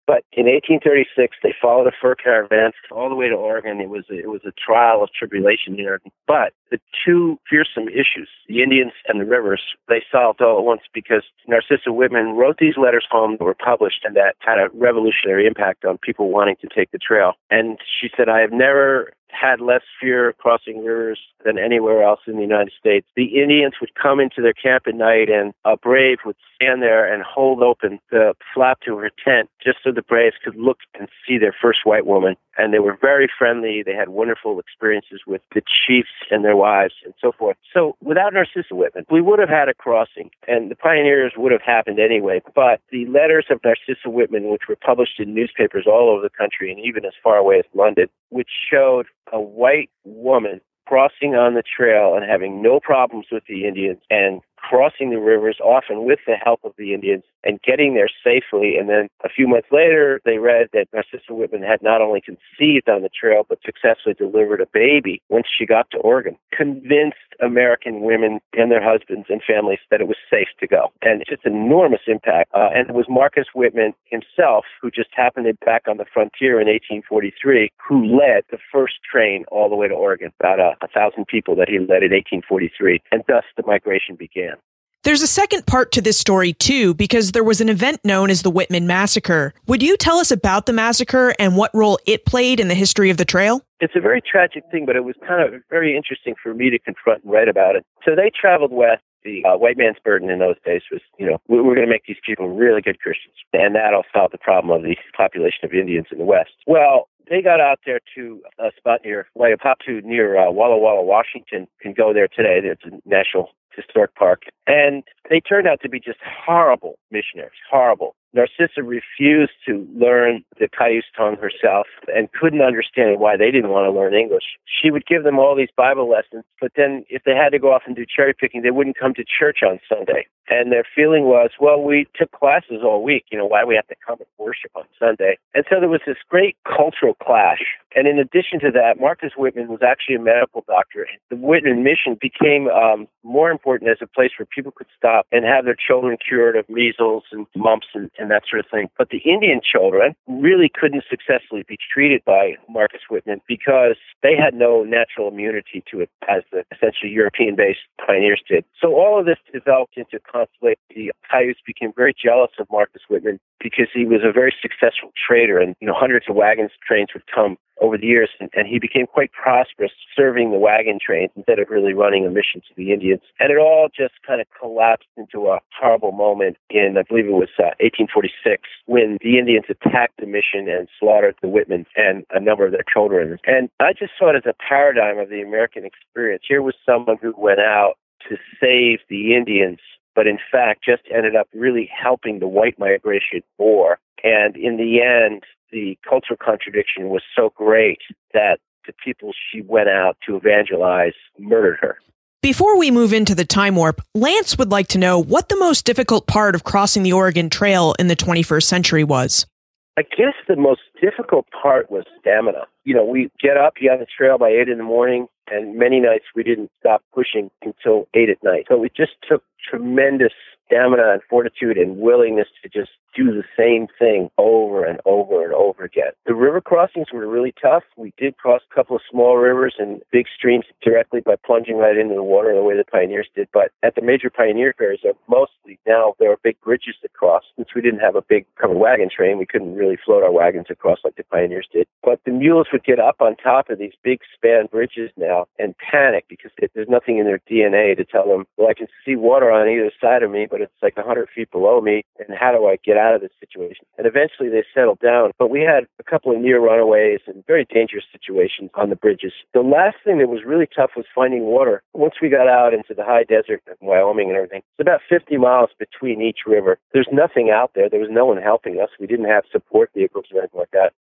But in eighteen thirty-six, they followed a fur caravan all the way to Oregon. It was a, it was a trial of tribulation here. But the two fearsome issues, the Indians and the rivers, they solved all at once because Narcissa Whitman wrote these letters home that were published and that had a revolutionary impact on people wanting to take the trail. And she said, I have never had less fear crossing rivers than anywhere else in the United States. The Indians would come into their camp at night, and a brave would stand there and hold open the flap to her tent just so the braves could look and see their first white woman. And they were very friendly. They had wonderful experiences with the chiefs and their wives and so forth. So without Narcissa Whitman, we would have had a crossing, and the pioneers would have happened anyway. But the letters of Narcissa Whitman, which were published in newspapers all over the country and even as far away as London, which showed a white woman crossing on the trail and having no problems with the Indians and crossing the rivers, often with the help of the Indians, and getting there safely. And then a few months later, they read that Narcissa Whitman had not only conceived on the trail, but successfully delivered a baby once she got to Oregon, convinced American women and their husbands and families that it was safe to go. And it's just enormous impact. Uh, and it was Marcus Whitman himself, who just happened to be back on the frontier in eighteen forty-three, who led the first train all the way to Oregon, about a, a thousand people that he led in eighteen forty-three. And thus the migration began. There's a second part to this story, too, because there was an event known as the Whitman Massacre. Would you tell us about the massacre and what role it played in the history of the trail? It's a very tragic thing, but it was kind of very interesting for me to confront and write about it. So they traveled west. The uh, white man's burden in those days was, you know, we we're going to make these people really good Christians, and that'll solve the problem of the population of Indians in the West. Well, they got out there to a spot near Waiapoptu, near uh, Walla Walla, Washington. You can go there today. It's a national historic park. And they turned out to be just horrible missionaries, horrible. Narcissa refused to learn the Cayuse tongue herself and couldn't understand why they didn't want to learn English. She would give them all these Bible lessons, but then if they had to go off and do cherry picking, they wouldn't come to church on Sunday. And their feeling was, well, we took classes all week, you know, why do we have to come and worship on Sunday? And so there was this great cultural clash. And in addition to that, Marcus Whitman was actually a medical doctor. The Whitman mission became um, more important as a place where people could stop and have their children cured of measles and mumps and, and that sort of thing. But the Indian children really couldn't successfully be treated by Marcus Whitman because they had no natural immunity to it as the essentially European-based pioneers did. So all of this developed into conflict. The Cayuse became very jealous of Marcus Whitman because he was a very successful trader, and you know hundreds of wagons, trains would come over the years, and, and he became quite prosperous serving the wagon trains instead of really running a mission to the Indians. And it all just kind of collapsed into a horrible moment in, I believe it was uh, eighteen forty-six, when the Indians attacked the mission and slaughtered the Whitmans and a number of their children. And I just saw it as a paradigm of the American experience. Here was someone who went out to save the Indians, but in fact just ended up really helping the white migration more. And in the end, the cultural contradiction was so great that the people she went out to evangelize murdered her. Before we move into the time warp, Lance would like to know what the most difficult part of crossing the Oregon Trail in the twenty-first century was. I guess the most difficult part was stamina. You know, we get up, you on the trail by eight in the morning, and many nights we didn't stop pushing until eight at night. So it just took tremendous stamina and fortitude and willingness to just do the same thing over and over and over again. The river crossings were really tough. We did cross a couple of small rivers and big streams directly by plunging right into the water the way the pioneers did. But at the major pioneer fairs, mostly now there are big bridges to cross. Since we didn't have a big covered wagon train, we couldn't really float our wagons across like the pioneers did. But the mules would get up on top of these big span bridges now and panic because there's nothing in their D N A to tell them, well, I can see water on either side of me, but it's like one hundred feet below me, and how do I get out of this situation? And eventually they settled down, but we had a couple of near runaways and very dangerous situations on the bridges. The last thing that was really tough was finding water. Once we got out into the high desert of Wyoming and everything, it's about fifty miles between each river. There's nothing out there. There was no one helping us. We didn't have support vehicles or anything like that.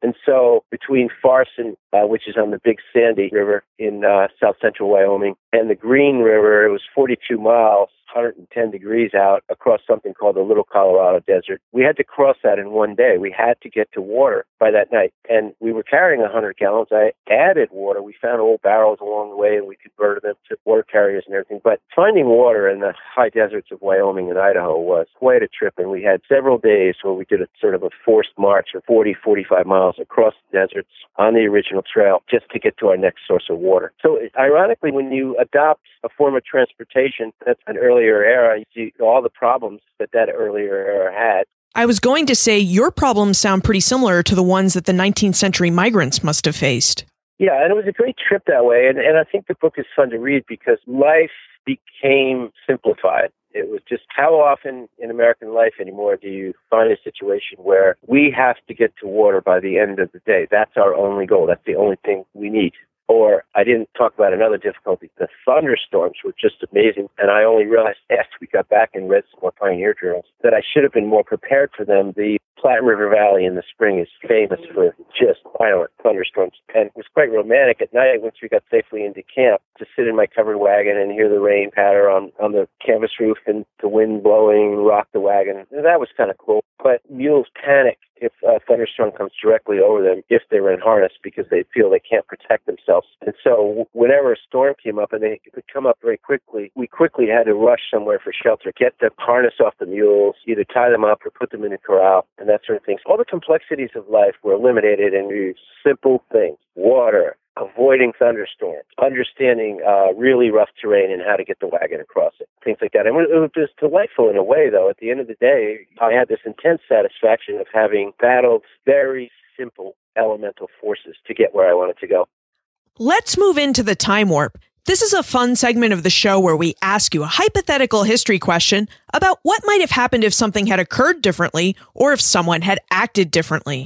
And so between Farson, uh, which is on the Big Sandy River in uh, south central Wyoming, and the Green River, it was forty-two miles, one hundred ten degrees out across something called the Little Colorado Desert. We had to cross that in one day. We had to get to water by that night. And we were carrying one hundred gallons. I added water. We found old barrels along the way, and we converted them to water carriers and everything. But finding water in the high deserts of Wyoming and Idaho was quite a trip. And we had several days where we did a sort of a forced march of forty, forty-five miles across the deserts on the original trail just to get to our next source of water. So ironically, when you adopt a form of transportation that's an earlier era, you see all the problems that that earlier era had. I was going to say your problems sound pretty similar to the ones that the nineteenth century migrants must have faced. Yeah, and it was a great trip that way. And, and I think the book is fun to read because life became simplified. It was just how often in American life anymore do you find a situation where we have to get to water by the end of the day? That's our only goal. That's the only thing we need. Or I didn't talk about another difficulty. The thunderstorms were just amazing. And I only realized after we got back and read some more Pioneer journals that I should have been more prepared for them. The Platte River Valley in the spring is famous for just violent thunderstorms. And it was quite romantic at night once we got safely into camp to sit in my covered wagon and hear the rain patter on, on the canvas roof and the wind blowing, rock the wagon. That was kind of cool. But mules panic if a thunderstorm comes directly over them if they're in harness because they feel they can't protect themselves. And so whenever a storm came up, and they could come up very quickly, we quickly had to rush somewhere for shelter, get the harness off the mules, either tie them up or put them in a corral and that sort of thing. So all the complexities of life were eliminated in these simple things: water, avoiding thunderstorms, understanding uh, really rough terrain and how to get the wagon across it, things like that. And it was just delightful in a way, though. At the end of the day, I had this intense satisfaction of having battled very simple elemental forces to get where I wanted to go. Let's move into the time warp. This is a fun segment of the show where we ask you a hypothetical history question about what might have happened if something had occurred differently or if someone had acted differently.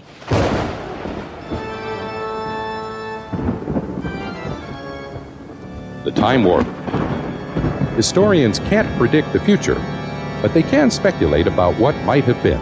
The time warp. Historians can't predict the future, but they can speculate about what might have been.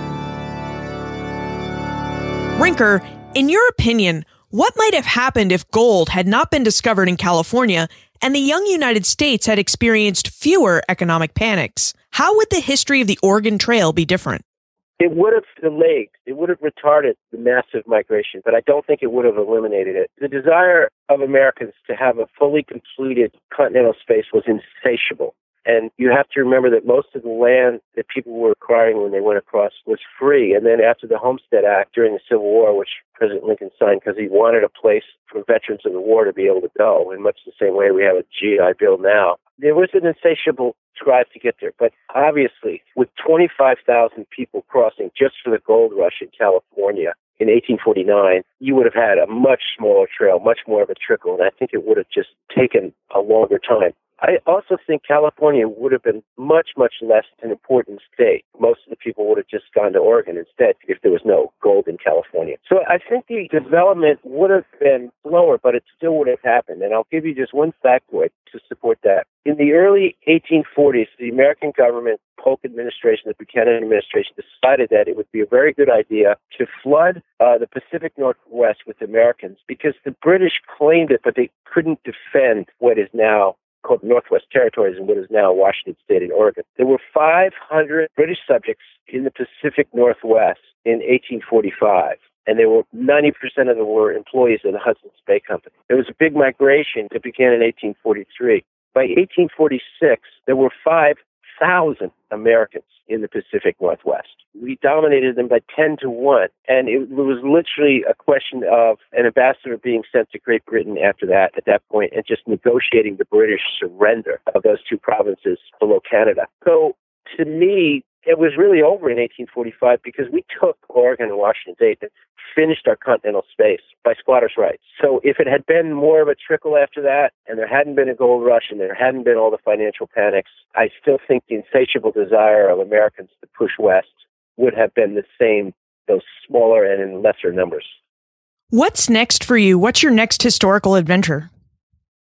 Rinker, in your opinion, what might have happened if gold had not been discovered in California and the young United States had experienced fewer economic panics? How would the history of the Oregon Trail be different? It would have delayed, it would have retarded the massive migration, but I don't think it would have eliminated it. The desire of Americans to have a fully completed continental space was insatiable. And you have to remember that most of the land that people were acquiring when they went across was free. And then after the Homestead Act during the Civil War, which President Lincoln signed because he wanted a place for veterans of the war to be able to go, in much the same way we have a G I Bill now, there was an insatiable drive to get there. But obviously, with twenty-five thousand people crossing just for the gold rush in California in eighteen forty-nine, you would have had a much smaller trail, much more of a trickle, and I think it would have just taken a longer time. I also think California would have been much, much less an important state. Most of the people would have just gone to Oregon instead if there was no gold in California. So I think the development would have been slower, but it still would have happened. And I'll give you just one factoid to support that. In the early eighteen forties, the American government, Polk administration, the Buchanan administration, decided that it would be a very good idea to flood uh, the Pacific Northwest with Americans because the British claimed it, but they couldn't defend what is now called Northwest Territories and what is now Washington State and Oregon. There were five hundred British subjects in the Pacific Northwest in eighteen forty-five, and they were ninety percent of them were employees of the Hudson's Bay Company. There was a big migration that began in eighteen forty-three. By eighteen forty-six, there were five thousand Americans in the Pacific Northwest. We dominated them by ten to one. And it was literally a question of an ambassador being sent to Great Britain after that, at that point, and just negotiating the British surrender of those two provinces below Canada. So to me, it was really over in eighteen forty-five because we took Oregon and Washington State and finished our continental space by squatters' rights. So if it had been more of a trickle after that, and there hadn't been a gold rush, and there hadn't been all the financial panics, I still think the insatiable desire of Americans to push west would have been the same, though smaller and in lesser numbers. What's next for you? What's your next historical adventure?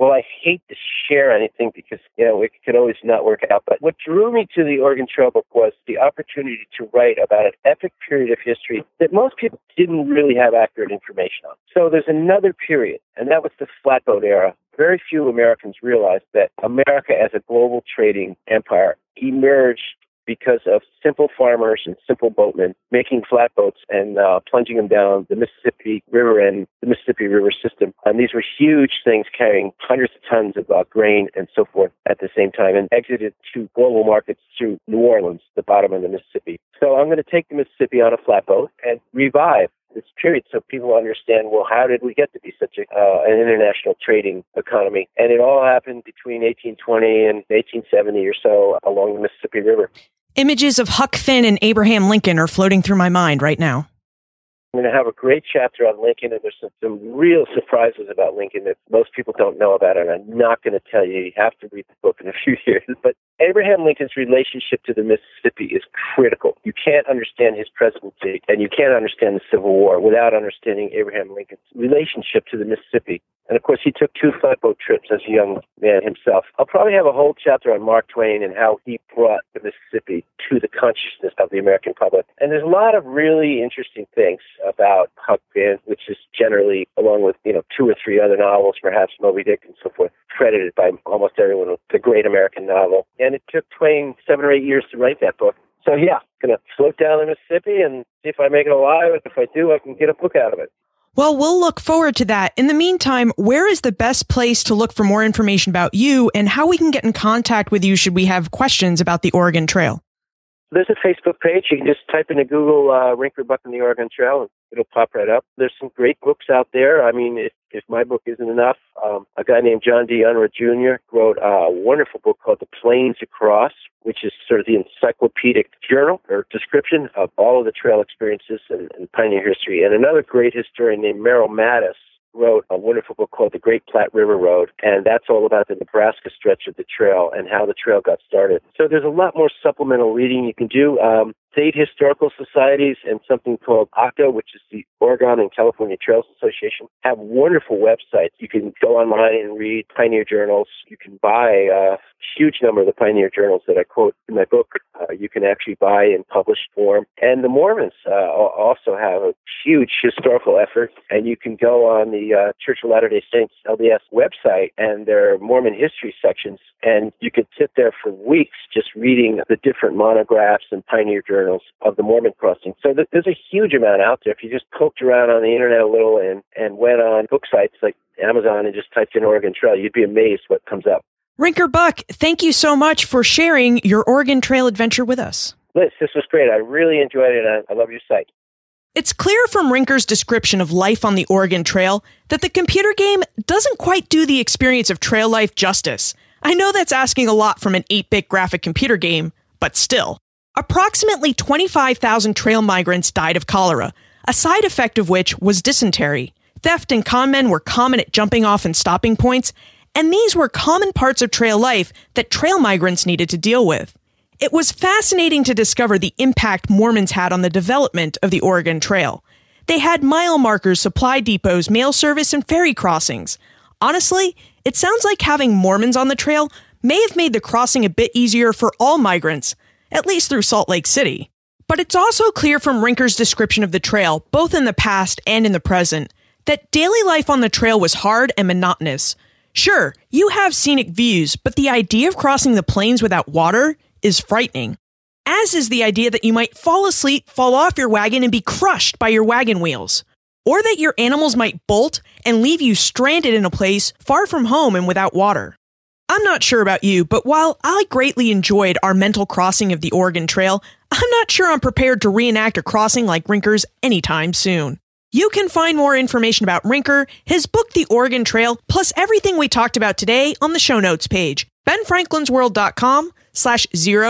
well, I hate to share anything because, you know, it could always not work out. But what drew me to the Oregon Trail book was the opportunity to write about an epic period of history that most people didn't really have accurate information on. So there's another period, and that was the flatboat era. Very few Americans realized that America as a global trading empire emerged because of simple farmers and simple boatmen making flatboats and uh, plunging them down the Mississippi River and the Mississippi River system. And these were huge things carrying hundreds of tons of uh, grain and so forth at the same time, and exited to global markets through New Orleans, the bottom of the Mississippi. So I'm going to take the Mississippi on a flatboat and revive this period so people understand, well, how did we get to be such a, uh, an international trading economy? And it all happened between eighteen twenty and eighteen seventy or so along the Mississippi River. Images of Huck Finn and Abraham Lincoln are floating through my mind right now. I'm going to have a great chapter on Lincoln, and there's some, some real surprises about Lincoln that most people don't know about, and I'm not going to tell you. You have to read the book in a few years. But Abraham Lincoln's relationship to the Mississippi is critical. You can't understand his presidency, and you can't understand the Civil War without understanding Abraham Lincoln's relationship to the Mississippi. And, of course, he took two flatboat trips as a young man himself. I'll probably have a whole chapter on Mark Twain and how he brought the Mississippi to the consciousness of the American public. And there's a lot of really interesting things about Huck Finn, which is generally, along with, you know, two or three other novels, perhaps Moby Dick and so forth, credited by almost everyone with the great American novel. And it took Twain seven or eight years to write that book. So, yeah, going to float down the Mississippi and see if I make it alive. If I do, I can get a book out of it. Well, we'll look forward to that. In the meantime, where is the best place to look for more information about you and how we can get in contact with you should we have questions about the Oregon Trail? There's a Facebook page. You can just type into Google uh, Rinker Buck and the Oregon Trail, and it'll pop right up. There's some great books out there. I mean, if, if my book isn't enough, um, a guy named John D. Unruh Junior wrote a wonderful book called The Plains Across, which is sort of the encyclopedic journal or description of all of the trail experiences and, and pioneer history. And another great historian named Merrill Mattis wrote a wonderful book called The Great Platte River Road, and that's all about the Nebraska stretch of the trail and how the trail got started. So there's a lot more supplemental reading you can do. Um, state historical societies and something called O C T A, which is the Oregon and California Trails Association, have wonderful websites. You can go online and read pioneer journals. You can buy a huge number of the pioneer journals that I quote in my book. Uh, you can actually buy in published form. And the Mormons uh, also have a huge historical effort, and you can go on the uh, Church of Latter-day Saints L D S website and their Mormon history sections, and you could sit there for weeks just reading the different monographs and pioneer journals of the Mormon crossing. So th- there's a huge amount out there. If you just poked around on the internet a little and, and went on book sites like Amazon and just typed in Oregon Trail, you'd be amazed what comes up. Rinker Buck, thank you so much for sharing your Oregon Trail adventure with us. Liz, this was great. I really enjoyed it. I, I love your site. It's clear from Rinker's description of life on the Oregon Trail that the computer game doesn't quite do the experience of trail life justice. I know that's asking a lot from an eight-bit graphic computer game, but still. Approximately twenty-five thousand trail migrants died of cholera, a side effect of which was dysentery. Theft and conmen were common at jumping off and stopping points, and these were common parts of trail life that trail migrants needed to deal with. It was fascinating to discover the impact Mormons had on the development of the Oregon Trail. They had mile markers, supply depots, mail service, and ferry crossings. Honestly, it sounds like having Mormons on the trail may have made the crossing a bit easier for all migrants, at least through Salt Lake City. But it's also clear from Rinker's description of the trail, both in the past and in the present, that daily life on the trail was hard and monotonous. Sure, you have scenic views, but the idea of crossing the plains without water is frightening. As is the idea that you might fall asleep, fall off your wagon, and be crushed by your wagon wheels. Or that your animals might bolt and leave you stranded in a place far from home and without water. I'm not sure about you, but while I greatly enjoyed our mental crossing of the Oregon Trail, I'm not sure I'm prepared to reenact a crossing like Rinker's anytime soon. You can find more information about Rinker, his book The Oregon Trail, plus everything we talked about today on the show notes page, benfranklinsworld.com slash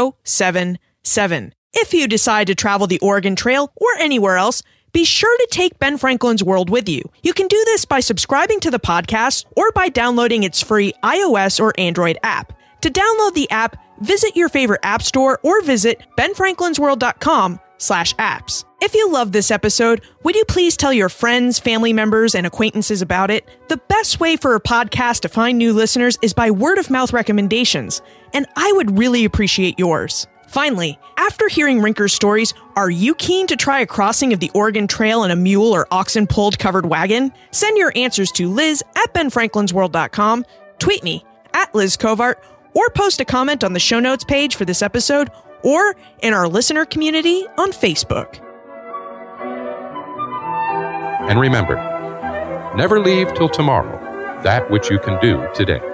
077. If you decide to travel the Oregon Trail or anywhere else, be sure to take Ben Franklin's World with you. You can do this by subscribing to the podcast or by downloading its free iOS or Android app. To download the app, visit your favorite app store or visit benfranklinsworld.com slash apps. If you love this episode, would you please tell your friends, family members, and acquaintances about it? The best way for a podcast to find new listeners is by word-of-mouth recommendations, and I would really appreciate yours. Finally, after hearing Rinker's stories, are you keen to try a crossing of the Oregon Trail in a mule or oxen-pulled covered wagon? Send your answers to Liz at ben franklins world dot com, tweet me at Liz Covart, or post a comment on the show notes page for this episode, or in our listener community on Facebook. And remember, never leave till tomorrow that which you can do today.